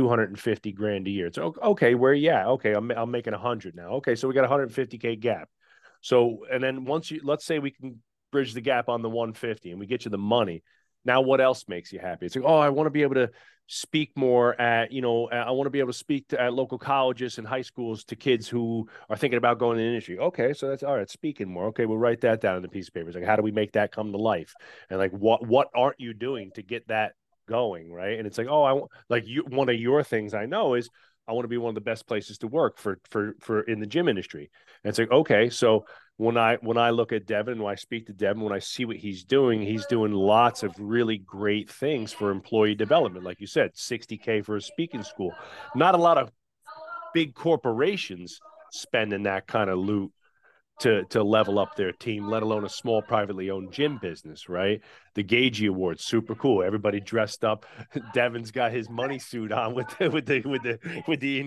250 grand a year, it's okay. Where yeah, okay, I'm making 100 now. Okay, so we got a 150K gap. So and then once let's say we can bridge the gap on the 150 and we get you the money. Now, what else makes you happy? It's like, oh, I want to be able to speak more at, I want to be able to speak at local colleges and high schools to kids who are thinking about going in the industry. Okay, so that's all right. Speaking more. Okay, we'll write that down on the piece of paper. It's like, how do we make that come to life? And like, what aren't you doing to get that going, right? And it's like, oh, I want, like, one of your things I know is I want to be one of the best places to work for in the gym industry. And it's like, okay, so when I look at Devin, when I speak to Devin, when I see what he's doing lots of really great things for employee development. Like you said, 60K for a speaking school. Not a lot of big corporations spending that kind of loot to level up their team, let alone a small privately owned gym business, right? The Gagey Awards, super cool. Everybody dressed up. Devin's got his money suit on with the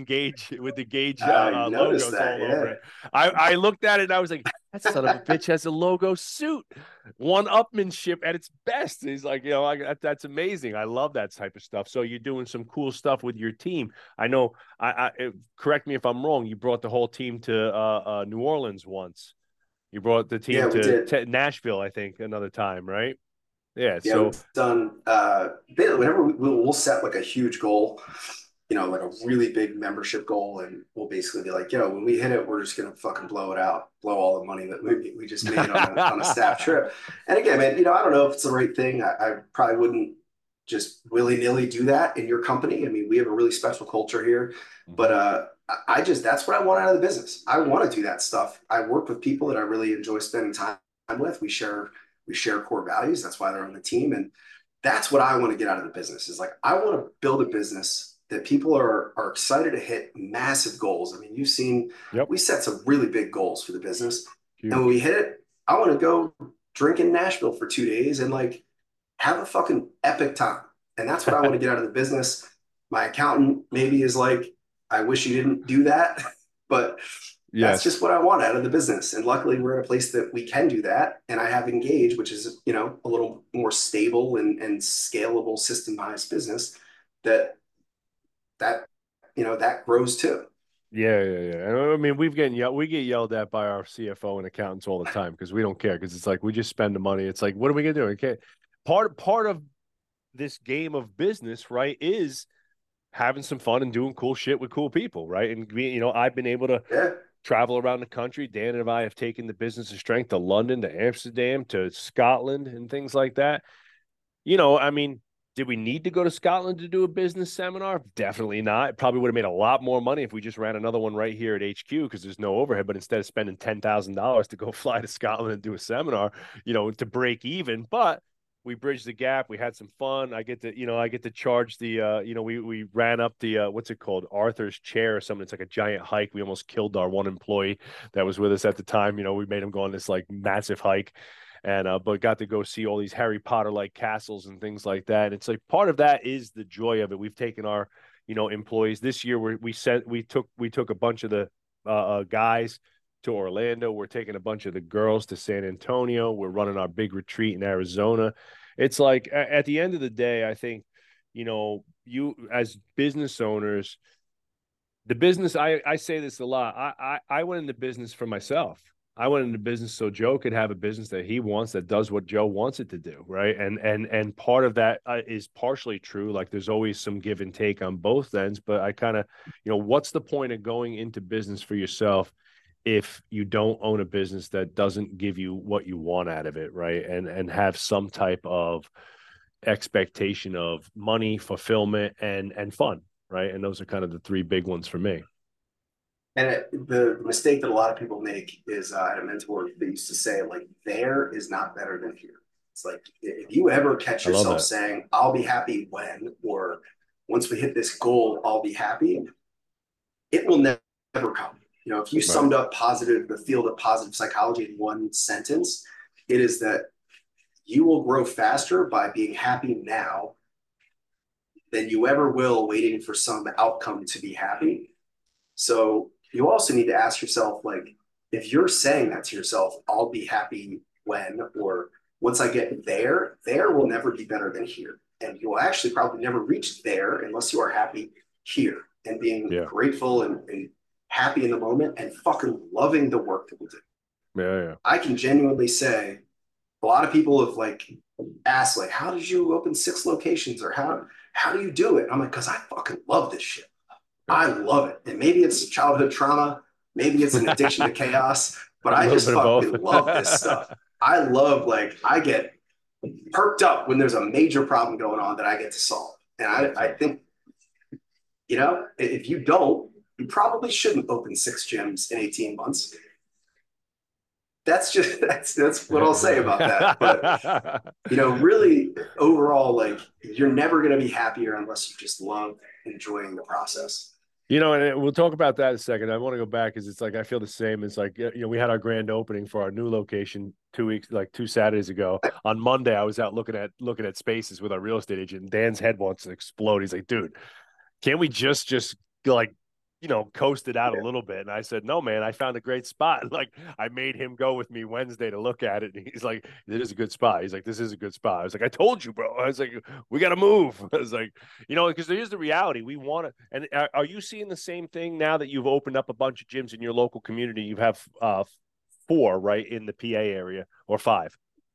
Gage I noticed logos that. all over Yeah. it. I looked at it and I was like, that son of a bitch has a logo suit, one upmanship at its best. He's like, that's amazing. I love that type of stuff. So you're doing some cool stuff with your team. I know. Correct me if I'm wrong. You brought the whole team to New Orleans once. You brought the team Yeah, we to did. Nashville, I think, another time, right? Yeah. Yeah, So we've done whenever we'll set like a huge goal, like a really big membership goal, and we'll basically be like, when we hit it, we're just gonna fucking blow it out, blow all the money that we just made on a staff trip. And again, man, I don't know if it's the right thing. I probably wouldn't just willy-nilly do that in your company. I mean, we have a really special culture here, but Mhm. I just that's what I want out of the business. I want to do that stuff. I work with people that I really enjoy spending time with. We share core values. That's why they're on the team. And that's what I want to get out of the business is like, I want to build a business that people are excited to hit massive goals. I mean, you've seen, Yep. we set some really big goals for the business. And when we Huge. hit it, I want to go drink in Nashville for 2 days and like have a fucking epic time. And that's what I want to get out of the business. My accountant maybe is like, I wish you didn't do that, but that's just Yes. what I want out of the business. And luckily, we're in a place that we can do that. And I have Engage, which is a little more stable and scalable, systemized business that that that grows too. Yeah, yeah, yeah. I mean, we get yelled at by our CFO and accountants all the time because we don't care because it's like we just spend the money. It's like, what are we gonna do? Okay, part of this game of business, right, is having some fun and doing cool shit with cool people, right? And I've been able to Yeah, travel around the country. Dan and I have taken the business of strength to London, to Amsterdam, to Scotland, and things like that. I mean, did we need to go to Scotland to do a business seminar? Definitely not. It probably would have made a lot more money if we just ran another one right here at HQ because there's no overhead. But instead of spending $10,000 to go fly to Scotland and do a seminar, to break even, but we bridged the gap. We had some fun. I get to charge the, we ran up the, what's it called? Arthur's chair or something. It's like a giant hike. We almost killed our one employee that was with us at the time. We made him go on this like massive hike and but got to go see all these Harry Potter like castles and things like that. And it's like part of that is the joy of it. We've taken our employees this year. We took a bunch of the guys to Orlando. We're taking a bunch of the girls to San Antonio. We're running our big retreat in Arizona. It's like at the end of the day, I think you as business owners, the business, I say this a lot. I went into business for myself. I went into business so Joe could have a business that he wants that does what Joe wants it to do, right? And part of that is partially true. Like there's always some give and take on both ends, but I kind of, what's the point of going into business for yourself if you don't own a business that doesn't give you what you want out of it, right? And have some type of expectation of money, fulfillment, and fun, right? And those are kind of the three big ones for me. and the mistake that a lot of people make is I had a mentor that used to say like there is not better than here. It's like if you ever catch I love yourself that. saying, I'll be happy when, or once we hit this goal, I'll be happy, it will never come. You know, if you Right. summed up the field of positive psychology in one sentence, it is that you will grow faster by being happy now than you ever will waiting for some outcome to be happy. So you also need to ask yourself, like, if you're saying that to yourself, I'll be happy when, or once I get there, there will never be better than here. And you will actually probably never reach there unless you are happy here and being Yeah. grateful and happy in the moment and fucking loving the work that we do. Yeah. Yeah. I can genuinely say a lot of people have like asked, like, how did you open 6 locations, or how do you do it? I'm like, because I fucking love this shit. Yeah. I love it. And maybe it's childhood trauma, maybe it's an addiction to chaos, but A I little just bit of both. fucking love this stuff. I love, like, I get perked up when there's a major problem going on that I get to solve. And I think, you know, if you don't, you probably shouldn't open 6 gyms in 18 months. That's what I'll say about that. But you know, really overall, like, you're never going to be happier unless you just love enjoying the process. And we'll talk about that in a second. I want to go back because it's like I feel the same. It's like we had our grand opening for our new location 2 weeks, like 2 Saturdays ago. On Monday, I was out looking at spaces with our real estate agent. And Dan's head wants to explode. He's like, "Dude, can't we just like coast it out a little bit?" And I said, "No, man, I found a great spot." Like I made him go with me Wednesday to look at it. And he's like, "It is a good spot." He's like, "This is a good spot." I was like, "I told you, bro." I was like, "We got to move." I was like, because here's the reality. We want to, and are you seeing the same thing now that you've opened up a bunch of gyms in your local community? You have 4, right, in the PA area, or 5?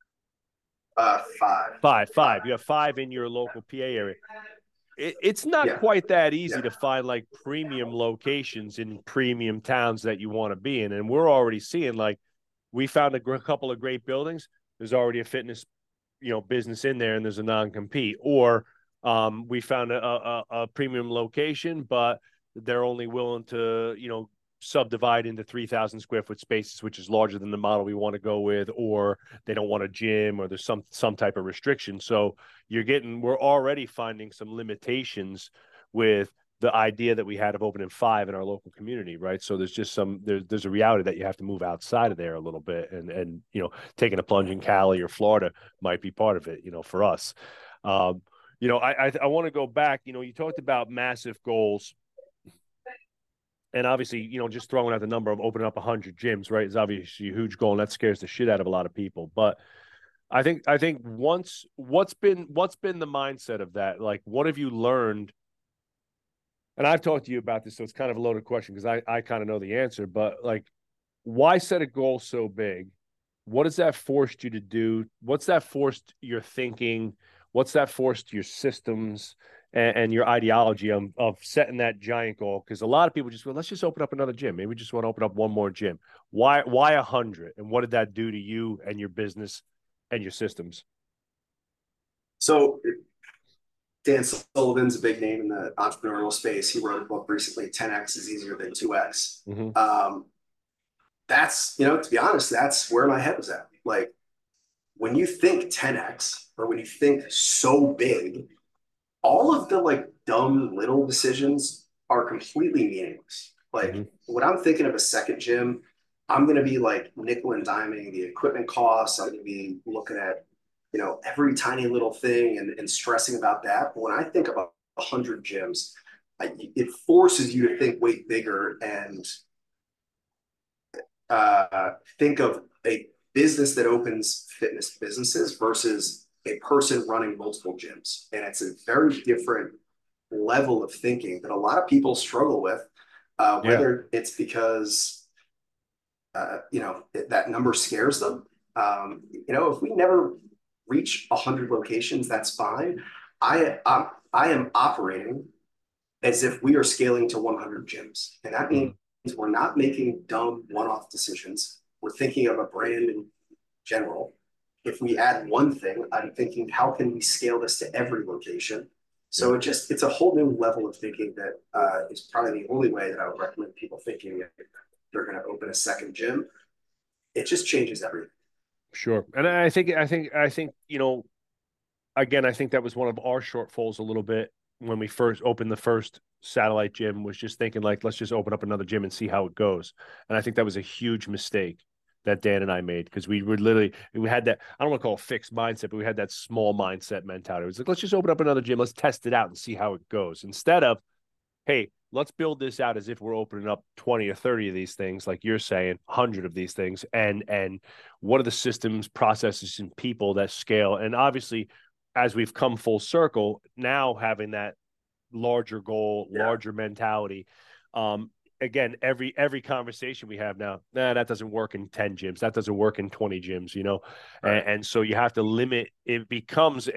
5. Five. You have 5 in your local PA area. It's not Yeah. quite that easy Yeah. to find like premium locations in premium towns that you want to be in. And we're already seeing, like, we found a couple of great buildings. There's already a fitness, business in there, and there's a non-compete. Or we found a premium location, but they're only willing to, subdivide into 3,000 square foot spaces, which is larger than the model we want to go with, or they don't want a gym, or there's some type of restriction. So we're already finding some limitations with the idea that we had of opening 5 in our local community, right? So there's just there's a reality that you have to move outside of there a little bit, and taking a plunge in Cali or Florida might be part of it, for us. I want to go back. You talked about massive goals. And obviously, just throwing out the number of opening up 100 gyms, right, is obviously a huge goal, and that scares the shit out of a lot of people. But I think what's been the mindset of that? Like, what have you learned? And I've talked to you about this, so it's kind of a loaded question because I kind of know the answer. But like, why set a goal so big? What has that forced you to do? What's that forced your thinking? What's that forced your systems and your ideology of setting that giant goal? Because a lot of people just go, let's just open up another gym. Maybe we just want to open up one more gym. Why 100? And what did that do to you and your business and your systems? So Dan Sullivan's a big name in the entrepreneurial space. He wrote a book recently, 10X is easier than 2X. Mm-hmm. That's, to be honest, that's where my head was at. Like, when you think 10X, or when you think so big, all of the like dumb little decisions are completely meaningless. Like, Mm-hmm. when I'm thinking of a second gym, I'm going to be like nickel and diming the equipment costs. I'm going to be looking at, every tiny little thing and stressing about that. But when I think about 100 gyms, it forces you to think way bigger and think of a business that opens fitness businesses versus a person running multiple gyms. And it's a very different level of thinking that a lot of people struggle with, whether it's because, that number scares them. If we never reach 100 locations, that's fine. I am operating as if we are scaling to 100 gyms. And that means we're not making dumb one-off decisions. We're thinking of a brand in general. If we add one thing, I'm thinking, how can we scale this to every location? So it's a whole new level of thinking that is probably the only way that I would recommend people thinking if they're going to open a second gym. It just changes everything. Sure. And I think, again, I think that was one of our shortfalls a little bit when we first opened the first satellite gym, was just thinking like, let's just open up another gym and see how it goes. And I think that was a huge mistake that Dan and I made, because we had that, I don't want to call it fixed mindset, but we had that small mindset mentality. It was like, let's just open up another gym. Let's test it out and see how it goes. Instead of, hey, let's build this out as if we're opening up 20 or 30 of these things, like you're saying, 100 of these things. And what are the systems, processes, and people that scale? And obviously, as we've come full circle, now having that larger goal, larger mentality. Again, every conversation we have now, that doesn't work in 10 gyms. That doesn't work in 20 gyms, Right. and so you have to limit. It becomes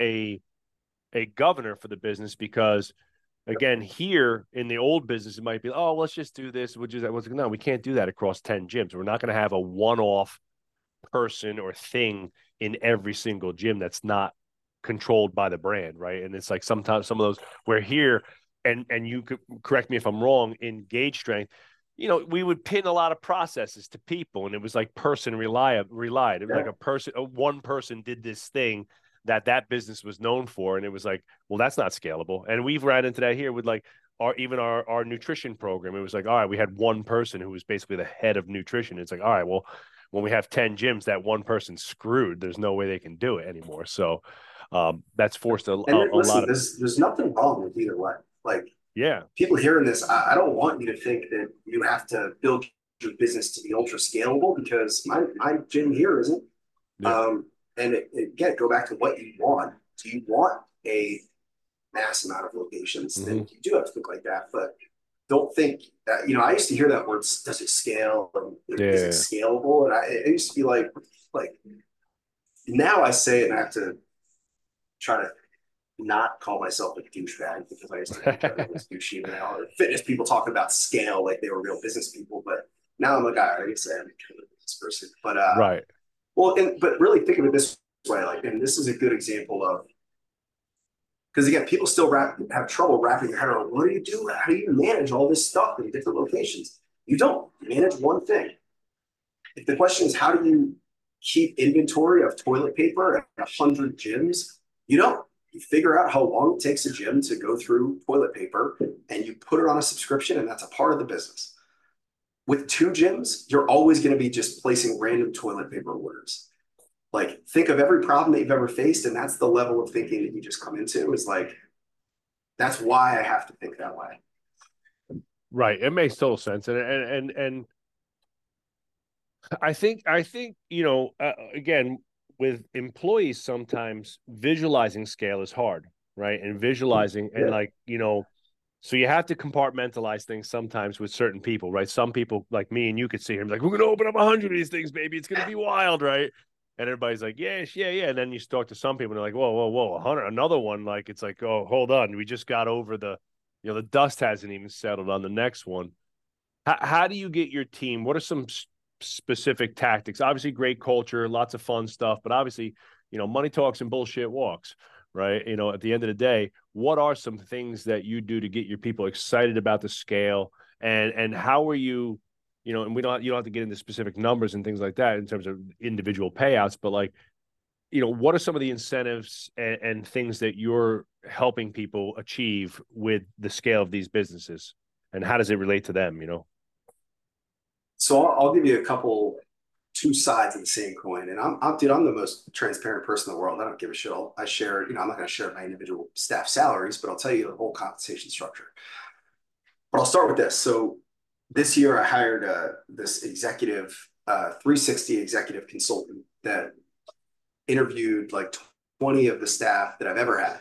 a governor for the business, because again, here in the old business, it might be, oh, let's just do this. Which is that? No, we can't do that across 10 gyms. We're not going to have a one-off person or thing in every single gym that's not controlled by the brand, right? And it's like sometimes some of those, we're here, and you could correct me if I'm wrong, in Gauge Strength, we would pin a lot of processes to people, and it was like person relied. It was like one person did this thing that business was known for, and it was like, well, that's not scalable. And we've ran into that here with like our nutrition program. It was like, all right, we had one person who was basically the head of nutrition. It's like, all right, well, when we have 10 gyms, that one person's screwed. There's no way they can do it anymore. So that's forced And a lot listen, of, there's nothing wrong with either way. Like yeah, people hearing this, I don't want you to think that you have to build your business to be ultra scalable, because my gym here isn't. yeah. Um, and again, go back to what you want. Do you want a mass amount of locations? Then Mm-hmm. you do have to think like that. But don't think that, I used to hear that word, does it scale? And is it Yeah. scalable? And I used to be like, now I say it and I have to try to not call myself a douchebag, because I used to think everyone was douchey, and now fitness people talking about scale like they were real business people. But now I'm like, I guess I'm kind of a business person. But Right. well, but really think of it this way, like, and this is a good example of, because again, people still have trouble wrapping their head around, what do you do? How do you manage all this stuff in different locations? You don't. You manage one thing. If the question is, how do you keep inventory of toilet paper at 100 gyms? You don't. You figure out how long it takes a gym to go through toilet paper, and you put it on a subscription, and that's a part of the business. With two gyms, you're always going to be just placing random toilet paper orders. Like, think of every problem that you've ever faced, and that's the level of thinking that you just come into. Is like, that's why I have to think that way. Right. It makes total sense. And I think, again, with employees, sometimes visualizing scale is hard, right? And visualizing, and Yeah. like, so you have to compartmentalize things sometimes with certain people, right? Some people like me and you could see him like, we're going to open up 100 of these things, baby. It's going to be wild, right? And everybody's like, yes, yeah, yeah. And then you talk to some people and they're like, whoa, whoa, whoa, 100, another one. Like, it's like, oh, hold on. We just got over the dust hasn't even settled on the next one. How do you get your team? What are some specific tactics? Obviously, great culture, lots of fun stuff, but obviously, money talks and bullshit walks, right? At the end of the day, what are some things that you do to get your people excited about the scale, and how are you, and you don't have to get into specific numbers and things like that in terms of individual payouts, but like, what are some of the incentives and things that you're helping people achieve with the scale of these businesses, and how does it relate to them? So I'll give you a couple, two sides of the same coin. And dude, I'm the most transparent person in the world. I don't give a shit. I share, I'm not going to share my individual staff salaries, but I'll tell you the whole compensation structure. But I'll start with this. So this year I hired this executive, 360 executive consultant that interviewed like 20 of the staff that I've ever had.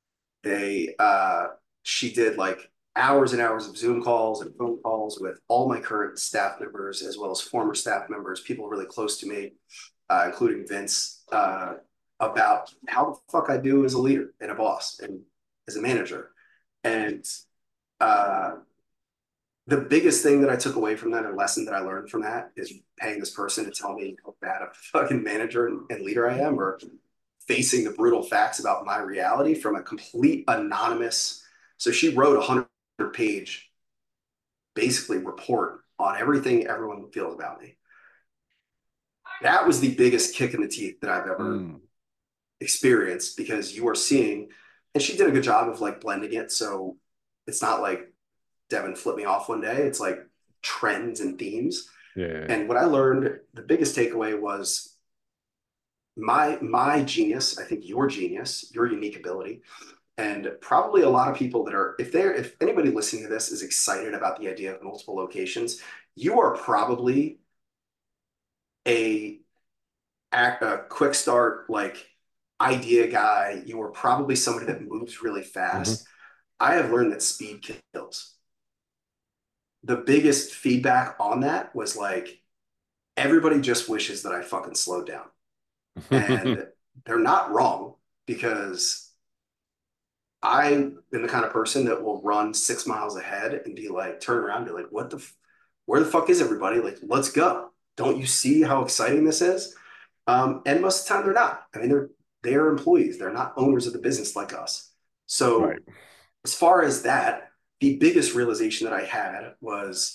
She did like hours and hours of Zoom calls and phone calls with all my current staff members, as well as former staff members, people really close to me, including Vince, about how the fuck I do as a leader and a boss and as a manager. And uh, the biggest thing that I took away from that, or lesson that I learned from that, is paying this person to tell me how bad a fucking manager and leader I am, or facing the brutal facts about my reality from a complete anonymous. So she wrote a 100-page basically report on everything everyone feels about me. that was the biggest kick in the teeth that I've ever Mm. experienced, because you are seeing, and she did a good job of like blending it. So it's not like Devin flipped me off one day. It's like trends and themes. Yeah. And what I learned, the biggest takeaway was my genius, I think your genius, your unique ability, and probably a lot of people that are, if anybody listening to this is excited about the idea of multiple locations, you are probably a a quick start like idea guy. You are probably somebody that moves really Hmm. fast. I have learned that speed kills. The biggest feedback on that was like everybody just wishes that I fucking slowed down. And they're not wrong, because I am the kind of person that will run 6 miles ahead and be like, turn around and be like, where the fuck is everybody? Like, let's go. Don't you see how exciting this is? And most of the time they're not. I mean, they're employees. They're not owners of the business like us. Right. So as far as that, the biggest realization that I had was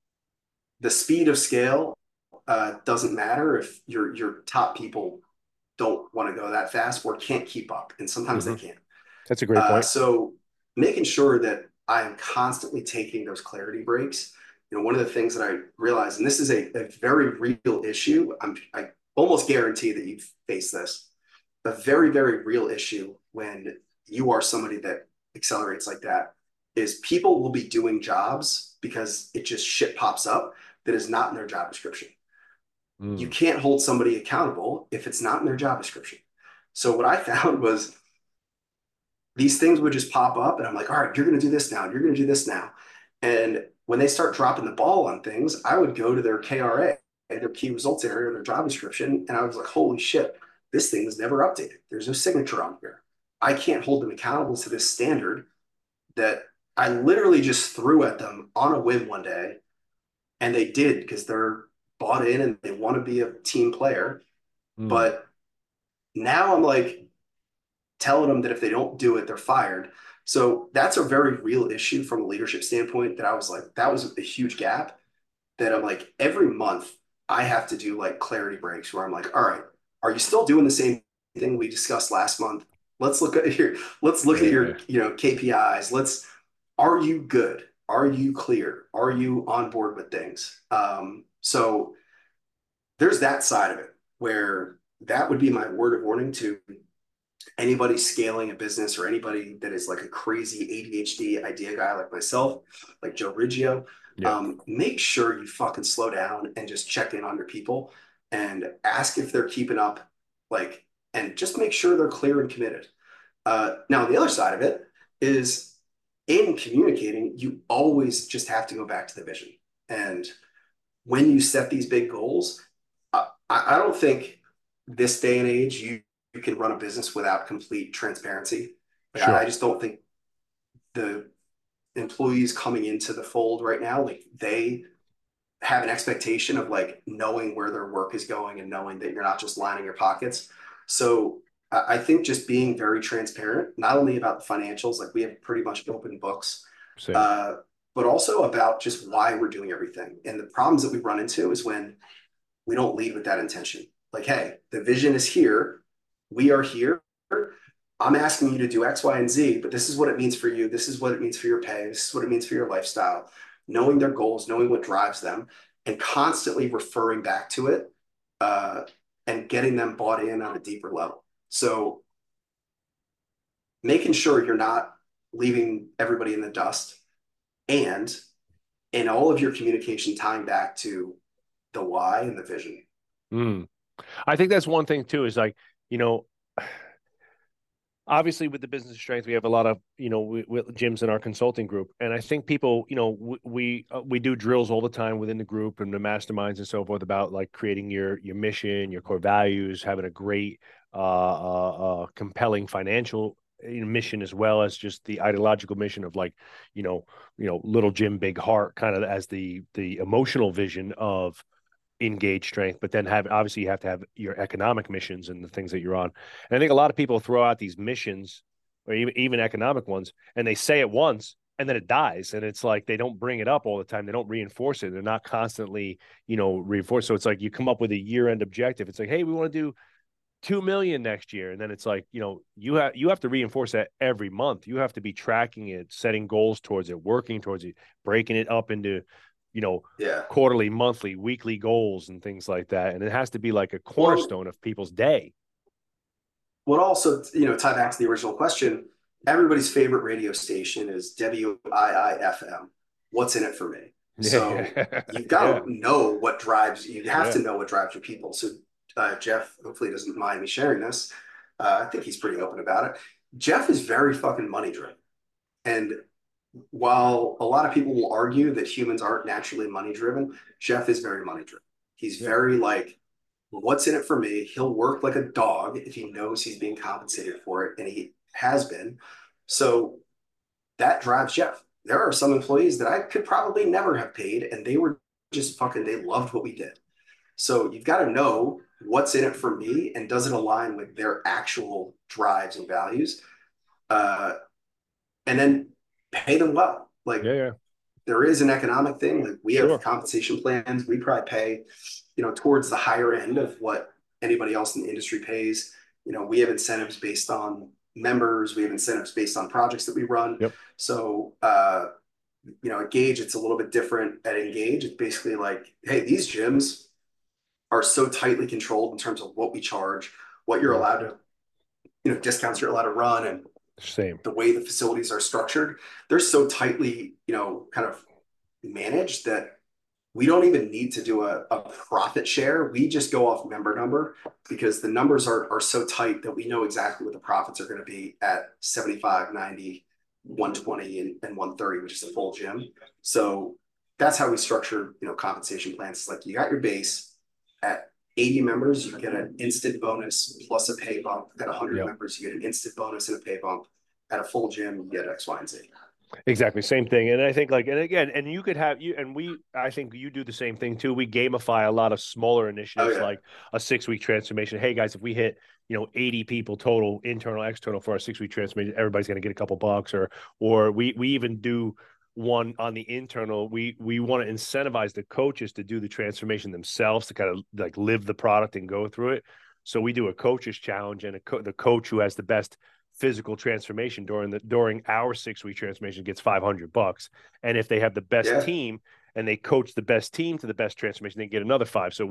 the speed of scale doesn't matter if your top people don't want to go that fast or can't keep up, and sometimes they Hmm. can't. That's a great point. So making sure that I am constantly taking those clarity breaks. One of the things that I realized, and this is a very real issue. I almost guarantee that you've faced this. A very, very real issue when you are somebody that accelerates like that is people will be doing jobs because it just shit pops up that is not in their job description. You Mm. can't hold somebody accountable if it's not in their job description. So what I found was these things would just pop up, and I'm like, all right, you're going to do this now. You're going to do this now. And when they start dropping the ball on things, I would go to their KRA, their key results area, their job description, and I was like, holy shit, this thing is never updated. There's no signature on here. I can't hold them accountable to this standard that I literally just threw at them on a whim one day. And they did, because they're bought in and they want to be a team player. Mm. But now I'm like, telling them that if they don't do it, they're fired. So that's a very real issue from a leadership standpoint, that I was like, that was a huge gap, that I'm like, every month I have to do like clarity breaks where I'm like, all right, are you still doing the same thing we discussed last month? Let's look at Yeah. your, KPIs. Are you good? Are you clear? Are you on board with things? So there's that side of it, where that would be my word of warning to anybody scaling a business, or anybody that is like a crazy ADHD idea guy like myself, like Joe Riggio. Yeah. Make sure you fucking slow down and just check in on your people and ask if they're keeping up, like, and just make sure they're clear and committed. Now, the other side of it is, in communicating, you always just have to go back to the vision. And when you set these big goals, I don't think this day and age you can run a business without complete transparency. Like, I Sure. just don't think the employees coming into the fold right now, like, they have an expectation of like knowing where their work is going and knowing that you're not just lining your pockets. So I think just being very transparent, not only about the financials, like we have pretty much open books, Same. uh, but also about just why we're doing everything. And the problems that we run into is when we don't lead with that intention. Like, hey, the vision is here. We are here. I'm asking you to do X, Y, and Z, but this is what it means for you. This is what it means for your pay. This is what it means for your lifestyle. Knowing their goals, knowing what drives them, and constantly referring back to it, uh, and getting them bought in on a deeper level. So making sure you're not leaving everybody in the dust, and in all of your communication tying back to the why and the vision. Mm. I think that's one thing too, is like, you know, obviously with the business of strength, we have a lot of, with gyms in our consulting group. And I think people, we do drills all the time within the group and the masterminds and so forth about like creating your mission, your core values, having a great, compelling financial mission, as well as just the ideological mission of like, little Jim, big heart, kind of as the emotional vision of engage strength. But then obviously you have to have your economic missions and the things that you're on. And I think a lot of people throw out these missions, or even economic ones, and they say it once, and then it dies. And it's like they don't bring it up all the time. They don't reinforce it. They're not constantly, reinforced. So it's like you come up with a year-end objective. It's like, hey, we want to do 2 million next year. And then it's like, you have to reinforce that every month. You have to be tracking it, setting goals towards it, working towards it, breaking it up into, Yeah. quarterly, monthly, weekly goals and things like that. And it has to be like a Well, cornerstone of people's day. what also, tie back to the original question, everybody's favorite radio station is WIIFM. What's in it for me? So Yeah. you've Yeah. got to know what drives, you have Yeah. to know what drives your people. So Jeff, hopefully doesn't mind me sharing this. I think he's pretty open about it. Jeff is very fucking money driven. And while a lot of people will argue that humans aren't naturally money driven, Jeff is very money driven. He's Yeah. very like, what's in it for me? He'll work like a dog if he knows he's being compensated for it, and he has been. So that drives Jeff. There are some employees that I could probably never have paid, and they were just fucking, they loved what we did. So you've got to know what's in it for me and does it align with their actual drives and values, uh, and then pay them well. Like Yeah. Yeah. there is an economic thing. Like we have Sure. compensation plans. We probably pay, towards the higher end of what anybody else in the industry pays. We have incentives based on members. We have incentives based on projects that we run. Yep. So, at Gage, it's a little bit different. At Engage, it's basically like, hey, these gyms are so tightly controlled in terms of what we charge, what you're Yeah. allowed to, discounts you're allowed to run, and Same. the way the facilities are structured. They're so tightly, kind of managed that we don't even need to do a profit share. We just go off member number because the numbers are so tight that we know exactly what the profits are going to be at 75, 90, 120, and 130, which is a full gym. So that's how we structure, compensation plans. It's like you got your base at 80 members, you get an instant bonus plus a pay bump. At 100 Yep. members, you get an instant bonus and a pay bump. At a full gym, you get X, Y, and Z. Exactly. Same thing. And I think and again, and you could have I think you do the same thing too. We gamify a lot of smaller Oh initiatives yeah, like a 6-week transformation. Hey guys, if we hit, 80 people total, internal, external for our 6-week transformation, everybody's going to get a couple bucks or we even do one on the internal. We want to incentivize the coaches to do the transformation themselves to kind of like live the product and go through it. So we do a coaches challenge and the coach who has the best physical transformation during our 6-week transformation gets $500. And if they have the best yeah, team and they coach the best team to the best transformation, they get another five. So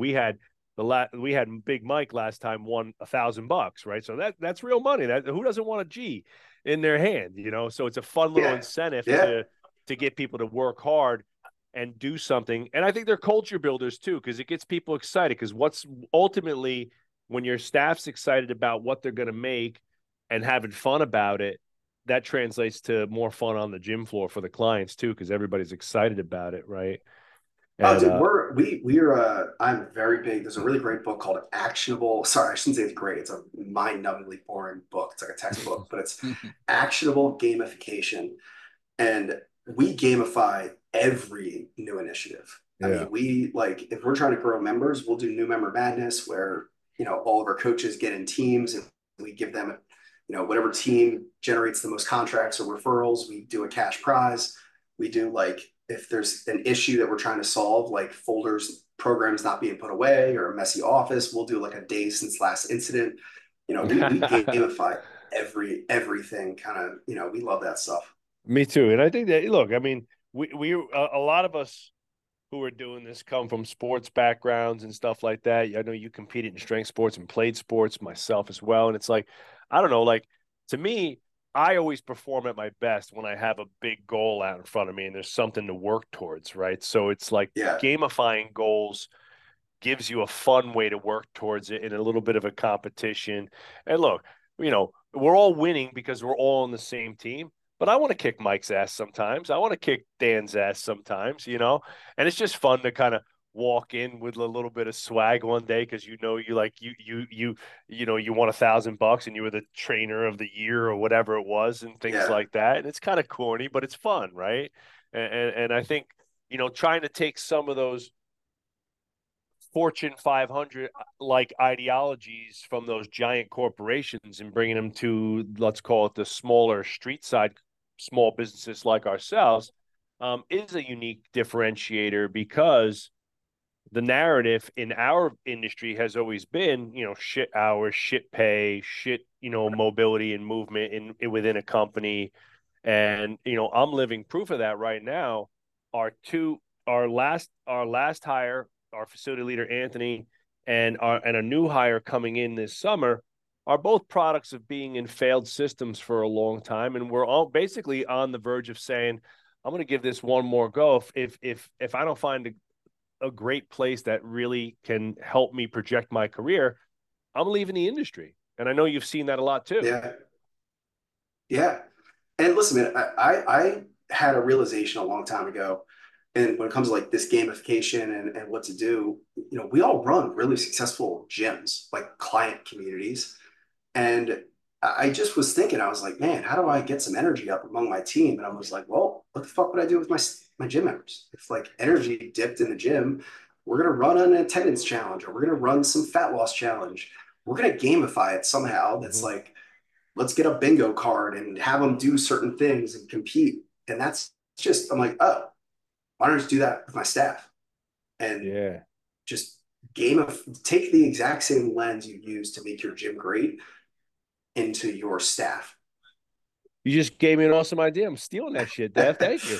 we had Big Mike last time won $1,000, right? So that's real money. That who doesn't want a G in their hand, So it's a fun little yeah, incentive yeah. to get people to work hard and do something. And I think they're culture builders too, because it gets people excited. Because what's ultimately when your staff's excited about what they're going to make and having fun about it, that translates to more fun on the gym floor for the clients too, because everybody's excited about it, right? Oh, And dude, we're I'm very big. There's a really great book called Actionable. Sorry, I shouldn't say it's great. It's a mind-numbingly boring book. It's like a textbook, but it's actionable gamification. And we gamify every new initiative. I yeah, mean, we like if we're trying to grow members, we'll do new member madness where, all of our coaches get in teams and we give them, whatever team generates the most contracts or referrals, we do a cash prize. We do like if there's an issue that we're trying to solve, like folders, programs not being put away or a messy office, we'll do like a day since last incident. We gamify everything kind of, we love that stuff. me too. And I think that look, I mean, we a lot of us who are doing this come from sports backgrounds and stuff like that. I know you competed in strength sports and played sports myself as well. And it's like, I don't know, like to me, I always perform at my best when I have a big goal out in front of me and there's something to work towards, right? So it's like Yeah. gamifying goals gives you a fun way to work towards it in a little bit of a competition. And look, we're all winning because we're all on the same team. But I want to kick Mike's ass sometimes. I want to kick Dan's ass sometimes. And it's just fun to kind of walk in with a little bit of swag one day because you won $1,000 and you were the trainer of the year or whatever it was and things Yeah. like that. And it's kind of corny, but it's fun, right? And I think trying to take some of those Fortune 500 like ideologies from those giant corporations and bringing them to, let's call it, the smaller street side small businesses like ourselves, is a unique differentiator because the narrative in our industry has always been, shit hours, shit pay, shit, mobility and movement within a company. And, I'm living proof of that right now. Our last hire, our facility leader, Anthony, and a new hire coming in this summer are both products of being in failed systems for a long time. And we're all basically on the verge of saying, I'm going to give this one more go. If I don't find a great place that really can help me project my career, I'm leaving the industry. And I know you've seen that a lot too. Yeah. Yeah. And listen, man, I had a realization a long time ago. And when it comes to like this gamification and what to do, we all run really successful gyms, like client communities. And I just was thinking, I was like, man, how do I get some energy up among my team? And I was like, well, what the fuck would I do with my gym members? If like energy dipped in the gym, we're gonna run an attendance challenge, or we're gonna run some fat loss challenge. We're gonna gamify it somehow. That's Mm-hmm. like, let's get a bingo card and have them do certain things and compete. And that's just, I'm like, oh, why don't I just do that with my staff and Yeah. just take the exact same lens you use to make your gym great into your staff. You just gave me an awesome idea. I'm stealing that shit, Dev. Thank you.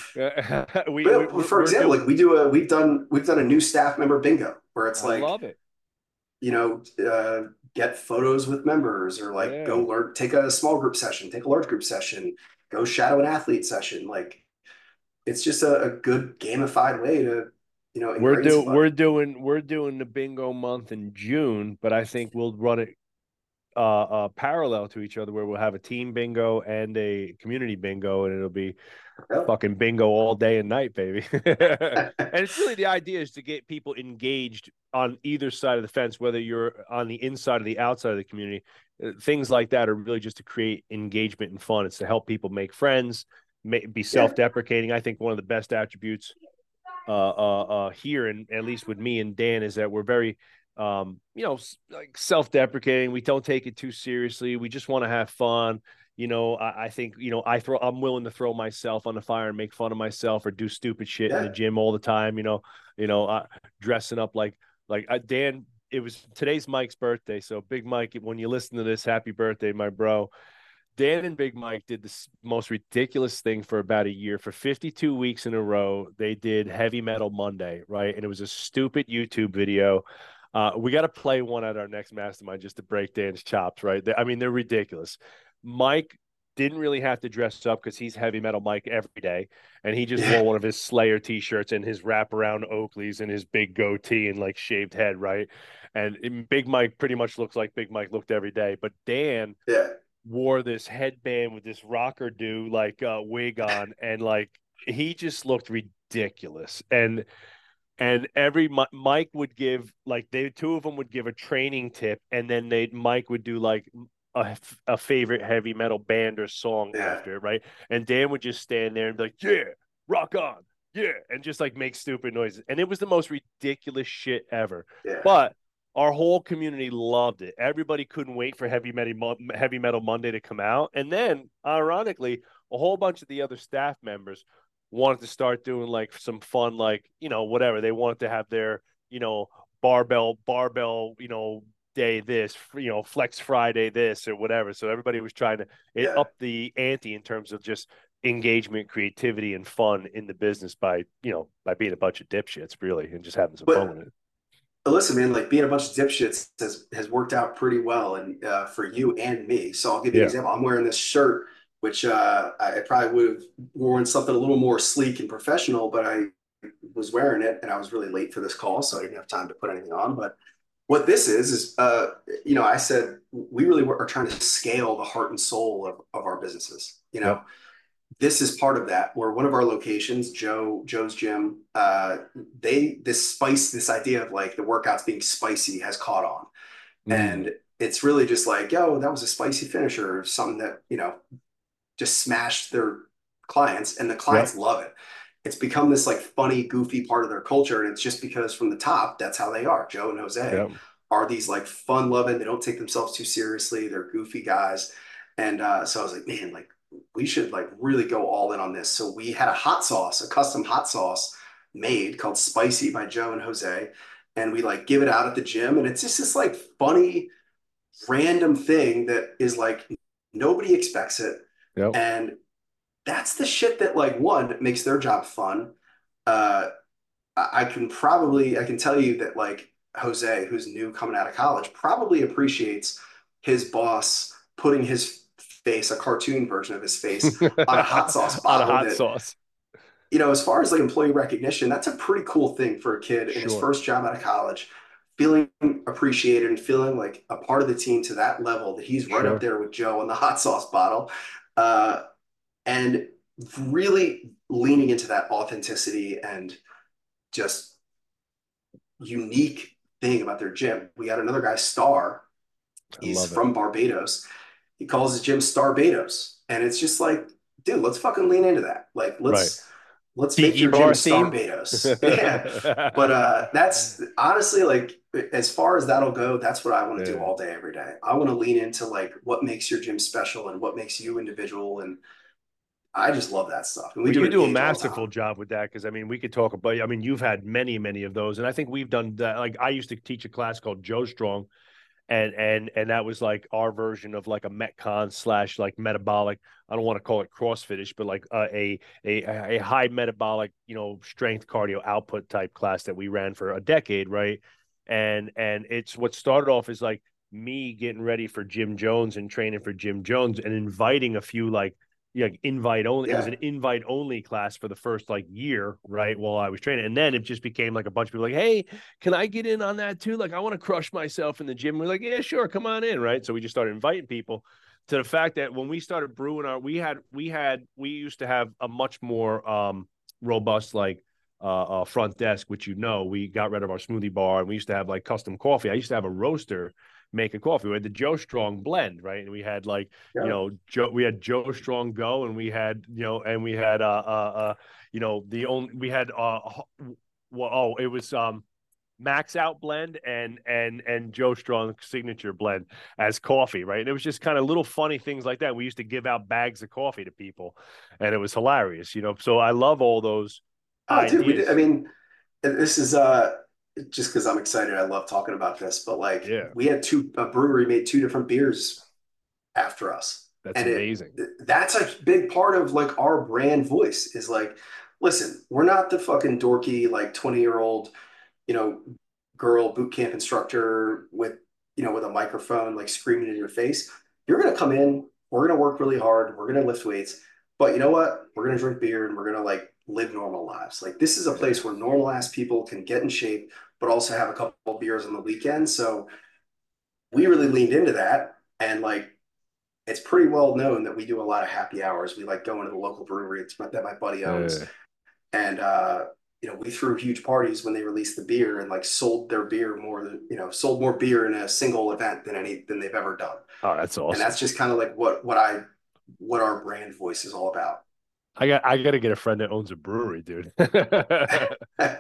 But for We're example, doing. like we've done a new staff member bingo where it's I like, love it. you know, get photos with members, or like go Yeah. learn, take a small group session, take a large group session, go shadow an athlete session. Like it's just a good gamified way to, We're ingrain do somebody. we're doing the bingo month in June, but I think we'll run it parallel to each other, where we'll have a team bingo and a community bingo, and it'll be Yep. fucking bingo all day and night, baby. And it's really, the idea is to get people engaged on either side of the fence, whether you're on the inside or the outside of the community. Things like that are really just to create engagement and fun. It's to help people make friends, be Yeah. self-deprecating. I think one of the best attributes here, and at least with me and Dan, is that we're very like self-deprecating. We don't take it too seriously. We just want to have fun. I think, I'm willing to throw myself on the fire and make fun of myself or do stupid shit in the Yeah. gym all the time. Dressing up like Dan. It was today's Mike's birthday, so Big Mike, when you listen to this, happy birthday, my bro. Dan and Big Mike did the most ridiculous thing for about a year. For 52 weeks in a row, they did Heavy Metal Monday, right? And it was a stupid YouTube video. We got to play one at our next mastermind just to break Dan's chops, right? I mean, they're ridiculous. Mike didn't really have to dress up because he's Heavy Metal Mike every day. And he just Yeah. wore one of his Slayer t-shirts and his wraparound Oakleys and his big goatee and like shaved head, right? And Big Mike pretty much looks like Big Mike looked every day. But Dan Yeah. wore this headband with this rocker do like wig on, and like he just looked ridiculous. And every Mike would give, like, they two of them would give a training tip, and then they Mike would do like a favorite heavy metal band or song Yeah. after it, right? And Dan would just stand there and be like, yeah, rock on, yeah, and just like make stupid noises. And it was the most ridiculous shit ever. Yeah. But our whole community loved it. Everybody couldn't wait for Heavy Metal Monday to come out. And then, ironically, a whole bunch of the other staff members wanted to start doing like some fun, like, whatever. They wanted to have their, barbell, day this, Flex Friday this or whatever. So everybody was trying to Yeah. up the ante in terms of just engagement, creativity, and fun in the business by being a bunch of dipshits, really, and just having some fun But with it. listen, man, like being a bunch of dipshits has worked out pretty well, and for you and me. So I'll give you an Yeah. example. I'm wearing this shirt, which I probably would have worn something a little more sleek and professional, but I was wearing it, and I was really late for this call, so I didn't have time to put anything on. But what this is, I said we really are trying to scale the heart and soul of our businesses. Yep. This is part of that, where one of our locations, Joe's gym, this idea of like the workouts being spicy has caught on. Mm. And it's really just like, yo, that was a spicy finisher, or something that, just smashed their clients, and the Yep. clients love it. It's become this like funny, goofy part of their culture. And it's just because from the top, that's how they are. Joe and Jose Yep. are these like fun loving, they don't take themselves too seriously. They're goofy guys. And so I was like, man, like we should like really go all in on this. So we had a custom hot sauce made called Spicy by Joe and Jose. And we like give it out at the gym. And it's just this like funny, random thing that is like nobody expects it. Yep. And that's the shit that like one makes their job fun. Uh, I can tell you that like Jose, who's new coming out of college, probably appreciates his boss putting his face, a cartoon version of his face, on a hot sauce On a bottle hot that, sauce. as far as like employee recognition, that's a pretty cool thing for a kid in his Sure. first job out of college, feeling appreciated and feeling like a part of the team to that level that he's right up Sure. there with Joe on the hot sauce bottle. Uh, and really leaning into that authenticity and just unique thing about their gym. We got another guy, Star. I He's love it. from Barbados. He calls his gym Starbados. And it's just like, dude, let's fucking lean into that. Like, Right. let's make Tiki your gym bar theme. Starbados. Yeah. But that's honestly like as far as that'll go, that's what I want to do Yeah. all day, every day. I want to lean into like what makes your gym special and what makes you individual. And I just love that stuff. And we Well, do you it at do a Gage all the masterful time. job with that because I mean, we could talk about. I mean, you've had many, many of those, and I think we've done that. Like, I used to teach a class called Joe Strong, and that was like our version of like a metcon slash like metabolic. I don't want to call it CrossFitish, but like a high metabolic, strength cardio output type class that we ran for a decade, right? And it's what started off as like me getting ready for Jim Jones and training for Jim Jones and inviting a few like, yeah, invite only. It was Yeah. an invite only class for the first like year, right? While I was training. And then it just became like a bunch of people like, hey, can I get in on that too? Like, I want to crush myself in the gym. We're like, yeah, sure, come on in, right? So we just started inviting people to the fact that when we started brewing we used to have a much more robust like front desk, which we got rid of our smoothie bar and we used to have like custom coffee. I used to have a roaster make a coffee. We had the Joe Strong blend, right? And we had like, Yeah. we had Joe Strong Go, and we had, we had well, oh, it was Max Out blend and Joe Strong signature blend as coffee, right? And it was just kind of little funny things like that. We used to give out bags of coffee to people, and it was hilarious. So I love all those Oh, dude, we did. I ideas. mean, this is just because I'm excited. I love talking about this, but like Yeah, we had a brewery made two different beers after us. that's And amazing. that's a big part of like our brand voice is like, listen, we're not the fucking dorky like 20-year-old, you know, girl boot camp instructor with, with a microphone like screaming in your face. You're gonna come in, we're gonna work really hard, we're gonna lift weights, but you know what? We're gonna drink beer and we're gonna like live normal lives. Like this is a Yeah. place where normal ass people can get in shape, but also have a couple of beers on the weekend. So we really leaned into that. And like it's pretty well known that we do a lot of happy hours. We like going to the local brewery that my buddy owns. Uh, And we threw huge parties when they released the beer and like sold their beer more than, sold more beer in a single event than they've ever done. oh, that's And awesome. that's just kind of like what our brand voice is all about. I got to get a friend that owns a brewery, dude. That's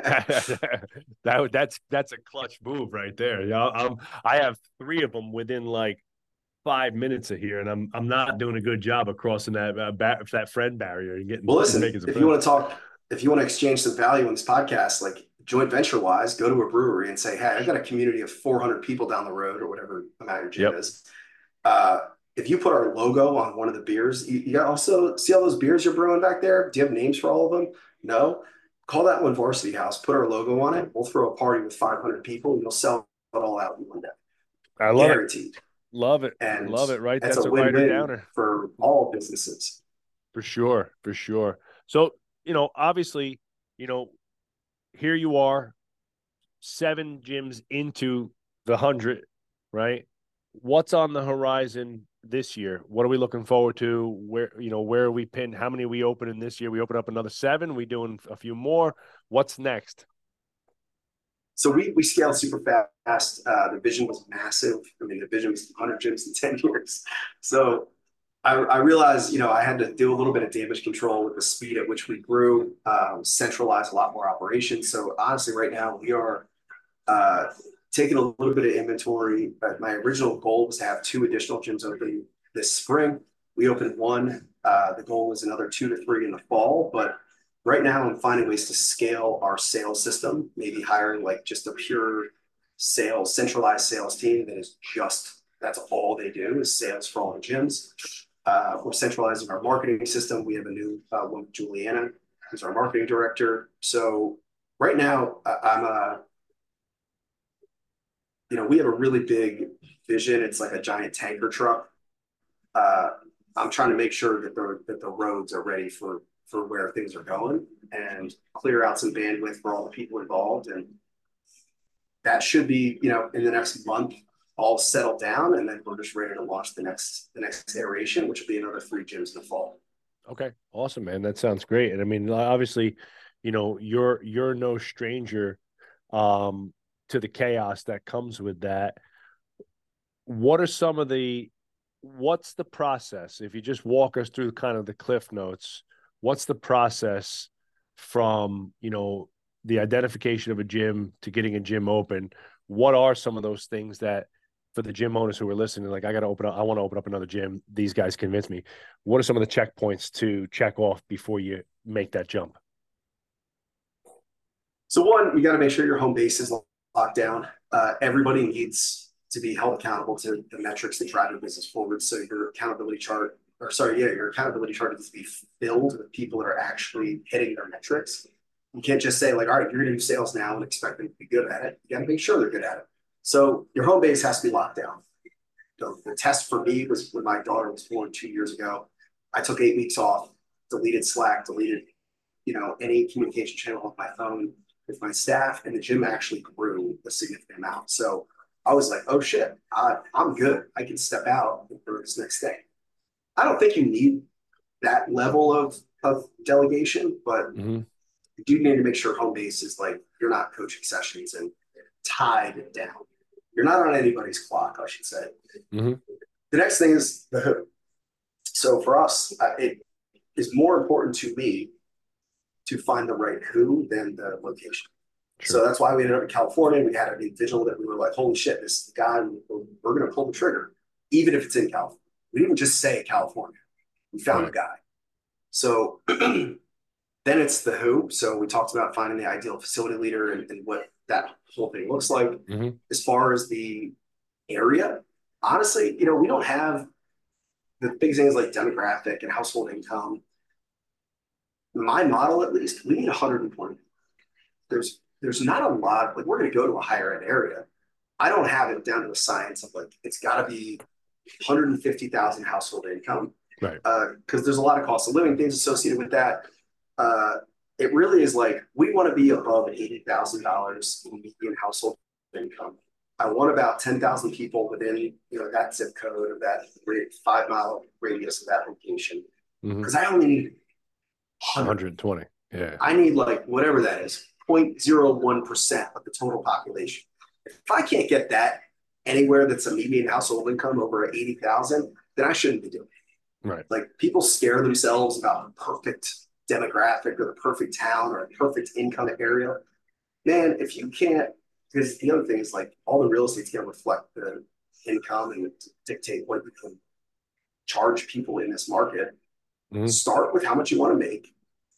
a clutch move right there. Yeah, I have three of them within like 5 minutes of here, and I'm not doing a good job of crossing that friend barrier and getting Well, and listen, making some friends. if you want to exchange some value in this podcast, like joint venture wise, go to a brewery and say, hey, I've got a community of 400 people down the road or whatever amount your gym Yep. is. Uh, if you put our logo on one of the beers, you also see all those beers you're brewing back there. Do you have names for all of them? No. Call that one Varsity House. Put our logo on it. We'll throw a party with 500 people, and you'll sell it all out in one day, I love it. guaranteed. Love it. And Love it. Right. that's That's a a writer win-win downer for all businesses. for sure. For sure. So, obviously, you know, here you are, 7 gyms into the 100, right? What's on the horizon this year? What are we looking forward to? Where are we pinned? How many are we opening this year? We open up another 7. We doing a few more. What's next? So we scaled super fast. The vision was massive. I mean, the vision was 100 gyms in 10 years. So I realized, I had to do a little bit of damage control with the speed at which we grew, centralize a lot more operations. So honestly, right now we are taking a little bit of inventory. My original goal was to have 2 additional gyms open this spring. We opened one. The goal is another 2 to 3 in the fall, but right now I'm finding ways to scale our sales system, maybe hiring like just a pure sales, centralized sales team that is just, that's all they do is sales for all the gyms. We're centralizing our marketing system. We have a new woman, Juliana, who's our marketing director. So right now, we have a really big vision. It's like a giant tanker truck. Uh, I'm trying to make sure that the roads are ready for where things are going and clear out some bandwidth for all the people involved. And that should be, in the next month, all settled down, and then we're just ready to launch the next iteration, which will be another 3 gyms in the fall. Okay, awesome, man. That sounds great. And I mean, obviously, you're no stranger to the chaos that comes with that. What's the process? If you just walk us through kind of the cliff notes, what's the process from, the identification of a gym to getting a gym open? What are some of those things that, for the gym owners who are listening, like, I want to open up another gym. These guys convince me. What are some of the checkpoints to check off before you make that jump? So one, you got to make sure your home base is locked down. Everybody needs to be held accountable to the metrics that drive your business forward. So your accountability chart, your accountability chart needs to be filled with people that are actually hitting their metrics. You can't just say like, all right, you're going to do sales now and expect them to be good at it. You got to make sure they're good at it. So your home base has to be locked down. The test for me was when my daughter was born 2 years ago. I took 8 weeks off, deleted Slack, deleted, any communication channel on my phone with my staff, and the gym actually grew a significant amount. So I was like, oh shit, I'm good. I can step out for this next thing. I don't think you need that level of delegation, but you do need to make sure home base is like, you're not coaching sessions and tied down. You're not on anybody's clock, I should say. Mm-hmm. The next thing is the who. So for us, it is more important to me to find the right who than the location. Sure. So that's why we ended up in California. We had an individual that we were like, holy shit, this is the guy, we're going to pull the trigger, even if it's in California. We didn't just say California. We found a guy. So then it's the who. So we talked about finding the ideal facility leader and what that whole thing looks like. Mm-hmm. As far as the area, honestly, we don't have the big things like demographic and household income. My model, at least, we need 120. There's not a lot, like, we're going to go to a higher end area. I don't have it down to a science of like, it's got to be 150,000 household income. Right. Because there's a lot of cost of living things associated with that. It really is like, we want to be above $80,000 in median household income. I want about 10,000 people within, that zip code of that 5-mile radius of that location. Because I only need 120. Yeah. I need like whatever that is, 0.01% of the total population. If I can't get that anywhere that's a median household income over 80,000, then I shouldn't be doing it. Right. Like, people scare themselves about the perfect demographic or the perfect town or the perfect income area. Man, if you can't, because the other thing is like, all the real estate's going to reflect the income and dictate what you can charge people in this market. Mm-hmm. Start with how much you want to make.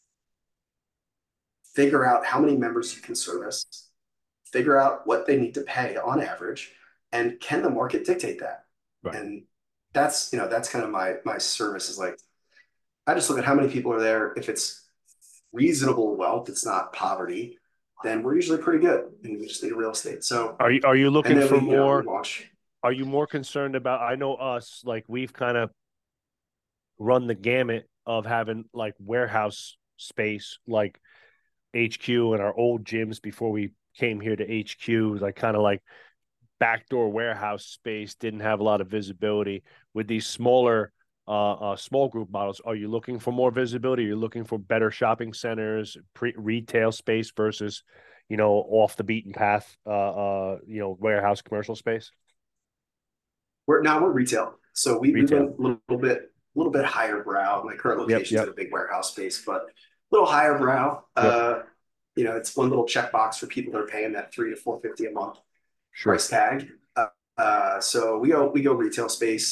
Figure out how many members you can service. Figure out what they need to pay on average, and can the market dictate that? Right. And that's kind of my service is like, I just look at how many people are there. If it's reasonable wealth, it's not poverty, then we're usually pretty good, and we just need real estate. So are you looking for more? Are you more concerned about? I know us, like, we've kind of run the gamut of having like warehouse space, like HQ and our old gyms before we came here to HQ, like kind of like backdoor warehouse space, didn't have a lot of visibility. With these smaller small group models, are you looking for more visibility? Are you looking for better shopping centers, retail space versus, off the beaten path, warehouse commercial space? We're retail. So we went a little bit higher brow. My current location is a big warehouse space, but a little higher brow. It's one little checkbox for people that are paying that $300 to $450 a month price tag. So we go retail space.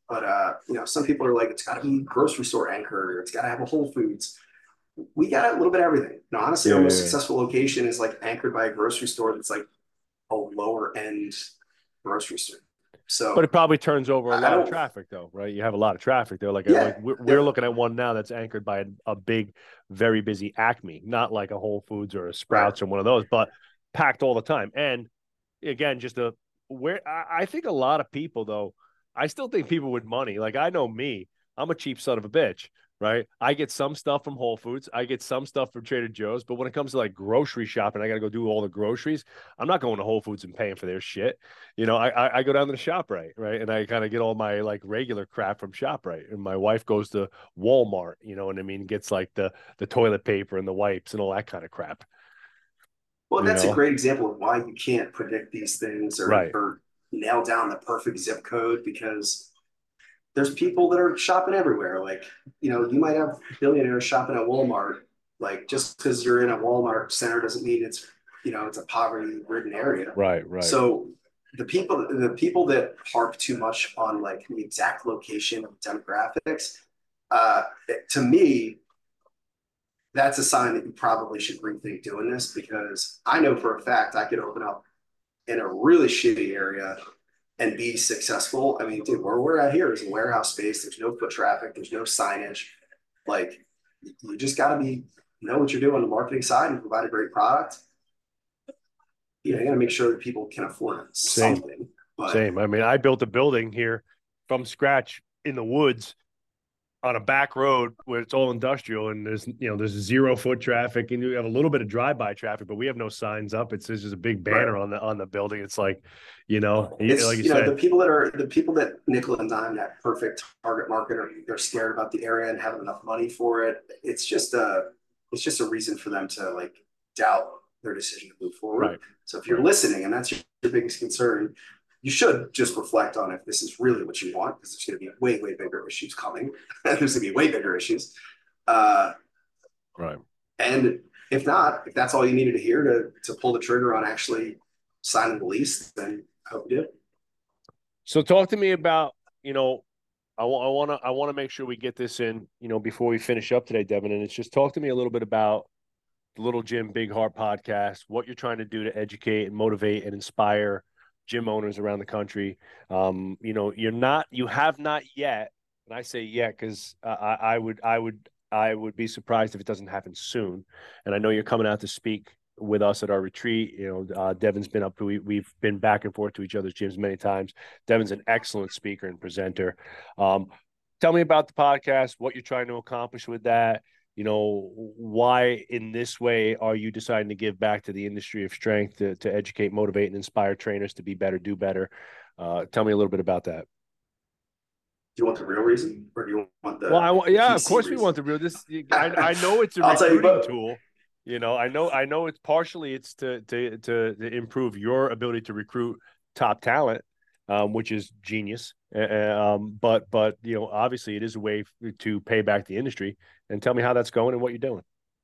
But some people are like, it's got to be grocery store anchored, or it's got to have a Whole Foods. We got a little bit of everything. Honestly, our most successful location is like anchored by a grocery store that's like a lower end grocery store. But So it probably turns over a I lot of don't. traffic, though, right? You have a lot of traffic there. Like Yeah, we're yep, looking at one now that's anchored by a big, very busy Acme, not like a Whole Foods or a right. Sprouts or one of those, but packed all the time. And again, just a where I think a lot of people though, I still think people with money, like I know me, I'm a cheap son of a bitch, right? I get some stuff from Whole Foods, I get some stuff from Trader Joe's, but when it comes to like grocery shopping, I got to go do all the groceries. I'm not going to Whole Foods and paying for their shit. I go down to the ShopRite, right? And I kind of get all my like regular crap from ShopRite. And my wife goes to Walmart, you know what I mean? Gets like the toilet paper and the wipes and all that kind of crap, Well, you that's a know? great example of why you can't predict these things, or Right. nail down the perfect zip code, because there's people that are shopping everywhere. Like, you might have billionaires shopping at Walmart. Like, just because you're in a Walmart center doesn't mean it's a poverty ridden area. Right, right. So the people that harp too much on like the exact location of demographics, uh, to me, that's a sign that you probably should rethink doing this, because I know for a fact I could open up in a really shitty area and be successful. I mean, dude, where we're at here is a warehouse space. There's no foot traffic. There's no signage. Like, you just got to know what you're doing on the marketing side and provide a great product. You got to make sure that people can afford Same. something. But Same. I mean, I built a building here from scratch in the woods on a back road where it's all industrial, and there's 0 foot traffic, and you have a little bit of drive-by traffic, but we have no signs up. It's just a big right, banner on the building. It's like, like it's you the said, people that nickel and dime that perfect target market, or they're scared about the area and having enough money for it. It's just a reason for them to like doubt their decision to move forward. right, So if you're right. listening and that's your biggest concern, you should just reflect on if this is really what you want, because there's going to be way, way bigger issues coming. There's going to be way bigger issues. Uh, Right. and if not, if that's all you needed to hear to pull the trigger on actually signing the lease, then I hope you do. So talk to me about, I want to make sure we get this in, before we finish up today, Devin. And it's just talk to me a little bit about the Little Gym Big Heart podcast, what you're trying to do to educate and motivate and inspire gym owners around the country. You have not yet, and I say yet because I would be surprised if it doesn't happen soon. And I know you're coming out to speak with us at our retreat. Devin's been up. We've been back and forth to each other's gyms many times. Devin's an excellent speaker and presenter. Tell me about the podcast, what you're trying to accomplish with that. Why in this way are you deciding to give back to the industry of strength to educate, motivate, and inspire trainers to be better, do better? Tell me a little bit about that. Do you want the real reason, or do you want Well, the yeah, of PC course we reason? want the real. I know it's a I'll tell you recruiting both. tool. I know it's partially it's to improve your ability to recruit top talent, which is genius. But obviously it is a way to pay back the industry. And tell me how that's going and what you're doing.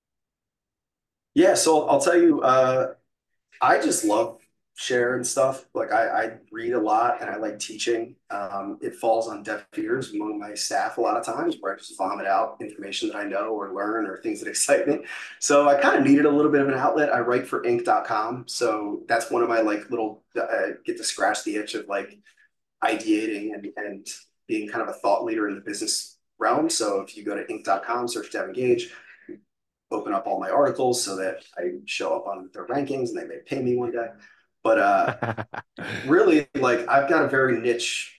Yeah, so I'll tell you, I just love sharing stuff. Like, I read a lot and I like teaching. It falls on deaf ears among my staff a lot of times, where I just vomit out information that I know or learn, or things that excite me. So I kind of needed a little bit of an outlet. I write for Inc.com. So that's one of my like little, get to scratch the itch of like ideating and being kind of a thought leader in the business realm. So if you go to Inc.com, search Devin Gage, open up all my articles so that I show up on their rankings and they may pay me one day. But really, like, I've got a very niche,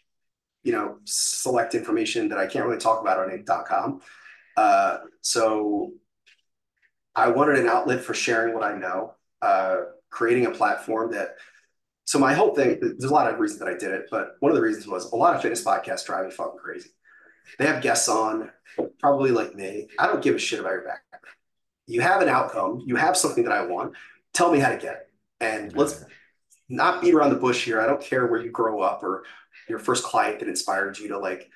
select information that I can't really talk about on Inc.com. So I wanted an outlet for sharing what I know, creating a platform that. So my whole thing, there's a lot of reasons that I did it, but one of the reasons was a lot of fitness podcasts drive me fucking crazy. They have guests on, probably like me. I don't give a shit about your background. You have an outcome, you have something that I want. Tell me how to get it. And let's not beat around the bush here. I don't care where you grow up or your first client that inspired you to like,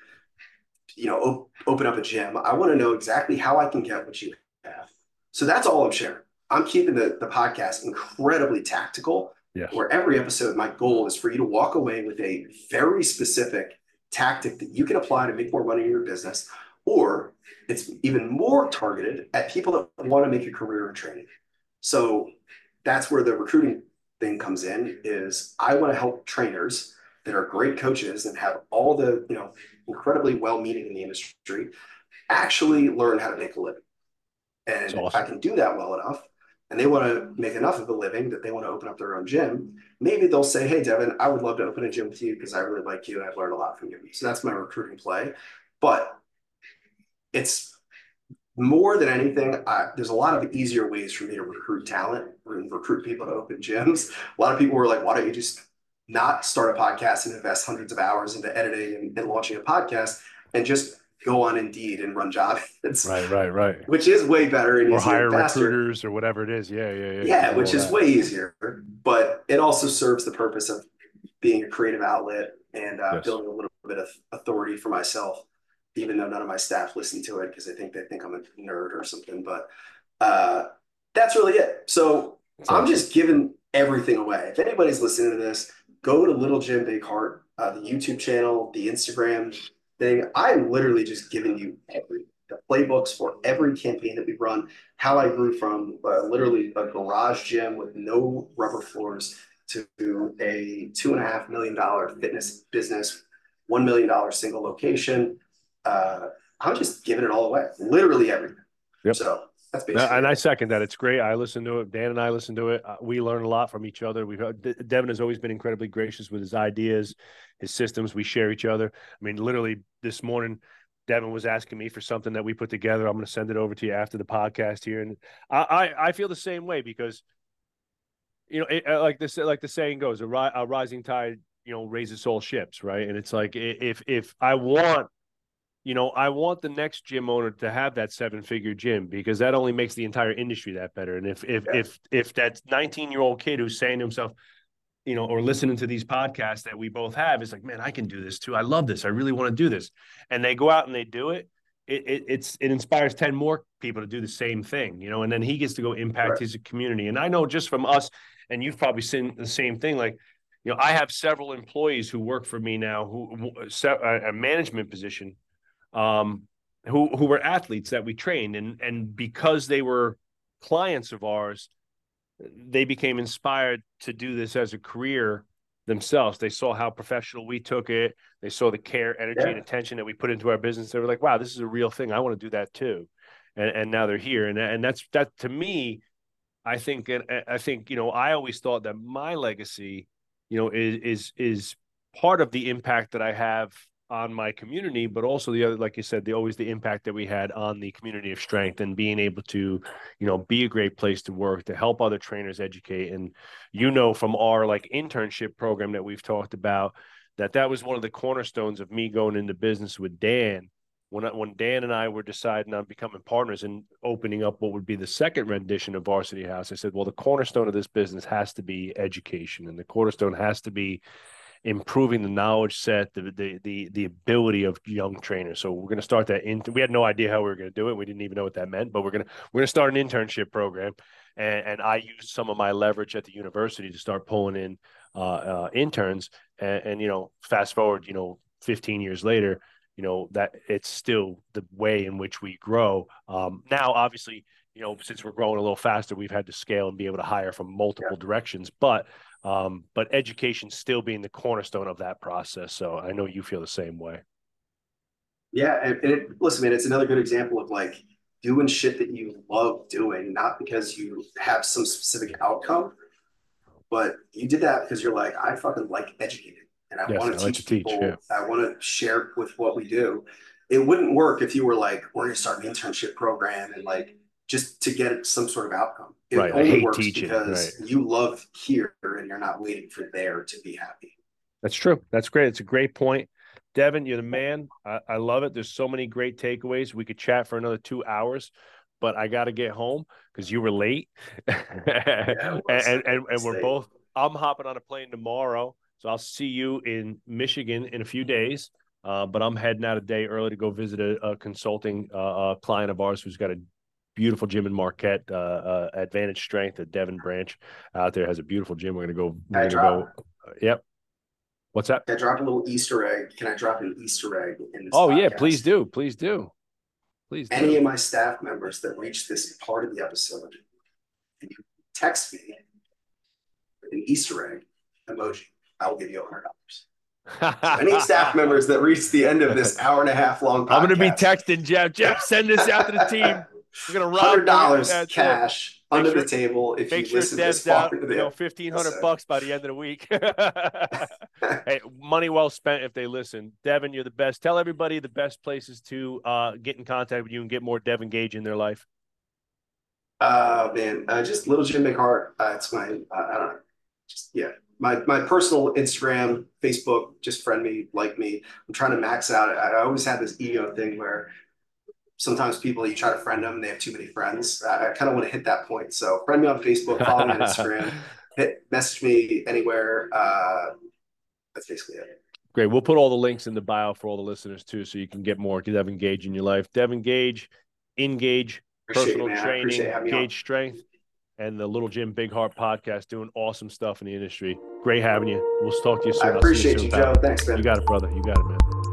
open up a gym. I want to know exactly how I can get what you have. So that's all I'm sharing. I'm keeping the podcast incredibly tactical, Yes. where every episode, my goal is for you to walk away with a very specific tactic that you can apply to make more money in your business, or it's even more targeted at people that want to make a career in training. So that's where the recruiting thing comes in. Is I want to help trainers that are great coaches and have all the, incredibly well-meaning in the industry actually learn how to make a living. It's And if I awesome. can do that well enough, and they want to make enough of a living that they want to open up their own gym, maybe they'll say, "Hey, Devin, I would love to open a gym with you because I really like you and I've learned a lot from you." So that's my recruiting play. But it's more than anything, there's a lot of easier ways for me to recruit talent and recruit people to open gyms. A lot of people were like, "Why don't you just not start a podcast and invest hundreds of hours into editing and launching a podcast and just go on Indeed and run job ads," Right. which is way better and Or easier and hire faster. recruiters or whatever it is. Yeah. You can Yeah, do which all is that. way easier, but it also serves the purpose of being a creative outlet and Yes. building a little bit of authority for myself, even though none of my staff listen to it because they think I'm a nerd or something. But uh, that's really it. So It's I'm awesome. just giving everything away. If anybody's listening to this, go to Little Jim Big Heart, the YouTube channel, the Instagram thing. I'm literally just giving you the playbooks for every campaign that we've run, how I grew from literally a garage gym with no rubber floors to a $2.5 million fitness business, $1 million single location. I'm just giving it all away, literally everything. Yep. So that's No, basically and I it. second that. It's great. I listen to it. Dan and I listen to it. We learn a lot from each other. Devin has always been incredibly gracious with his ideas, his systems. We share each other. I mean, literally this morning, Devin was asking me for something that we put together. I'm going to send it over to you after the podcast here, and I feel the same way because like the saying goes, a rising tide raises all ships, right? And it's like if I want the next gym owner to have that 7-figure gym because that only makes the entire industry that better. And Yeah, if that 19-year-old kid who's saying to himself, or listening to these podcasts that we both have is like, man, I can do this too. I love this. I really want to do this. And they go out and they do it. It inspires 10 more people to do the same thing, and then he gets to go impact right. his community. And I know just from us, and you've probably seen the same thing. Like, I have several employees who work for me now who a management position um, who were athletes that we trained, and because they were clients of ours, they became inspired to do this as a career themselves. They saw how professional we took it. They saw the care, energy, and Yeah, attention that we put into our business. They were like, "Wow, this is a real thing. I want to do that too." And now they're here, and that's that to me. I think I always thought that my legacy, is part of the impact that I have on my community, but also the other, like you said, the impact that we had on the community of strength and being able to, be a great place to work, to help other trainers educate. And from our like internship program that we've talked about, that was one of the cornerstones of me going into business with Dan when Dan and I were deciding on becoming partners and opening up what would be the second rendition of Varsity House. I said, well, the cornerstone of this business has to be education, and the cornerstone has to be improving the knowledge set, the ability of young trainers. So we're going to start that in. We had no idea how we were going to do it. We didn't even know what that meant, but we're going to start an internship program, and I used some of my leverage at the university to start pulling in interns, and fast forward, 15 years later, that it's still the way in which we grow. Now, obviously, since we're growing a little faster, we've had to scale and be able to hire from yeah, multiple directions, but education still being the cornerstone of that process. So I know you feel the same way. yeah. Listen, man, it's another good example of like doing shit that you love doing, not because you have some specific outcome, but you did that because you're like, I fucking like educating and I Yes, want I to like to teach teach. Yeah, people. I want to share with what we do. It wouldn't work if you were like, we're going to start an internship program and like just to get some sort of outcome. It right. I only hate works teaching. Right. because you love here and you're not waiting for there to be happy. That's true. That's great. It's a great point. Devin, you're the man. I love it. There's so many great takeaways. We could chat for another 2 hours, but I got to get home because you were late. and, Yeah, it was and we're mistake. both, I'm hopping on a plane tomorrow. So I'll see you in Michigan in a few days. But I'm heading out a day early to go visit a consulting client of ours who's got a beautiful gym in Marquette, Advantage Strength, a Devin branch out there has a beautiful gym. We're I going to go. drop. Yep. What's that? Can I drop a little Easter egg? Can I drop an Easter egg in this Oh podcast? yeah, please do. Please do. Please do. Any of my staff members that reach this part of the episode, and you text me an Easter egg emoji, I will give you $100. So any staff members that reach the end of this hour and a half long podcast, I'm going to be texting Jeff. Jeff, send this out to the team. We're going to rob $100 cash under the table if you listen this far into the $1,500 by the end of the week. Hey, money well spent if they listen. Devin, you're the best. Tell everybody the best places to get in contact with you and get more Devin Gage in their life. Man, just Little Jim Big Heart. It's my, I don't know, just, yeah. My personal Instagram, Facebook, just friend me, like me. I'm trying to max out. I always had this ego thing where sometimes people, you try to friend them and they have too many friends. I kind of want to hit that point. So friend me on Facebook, follow me on Instagram, message me anywhere. That's basically it. Great. We'll put all the links in the bio for all the listeners too, so you can get more Devin Gage in your life. Devin Gage, Engage, personal training, Gage Strength, and the Little Jim Big Heart podcast, doing awesome stuff in the industry. Great having you. We'll talk to you soon. I appreciate you, Joe. Thanks, man. You got it, brother. You got it, man.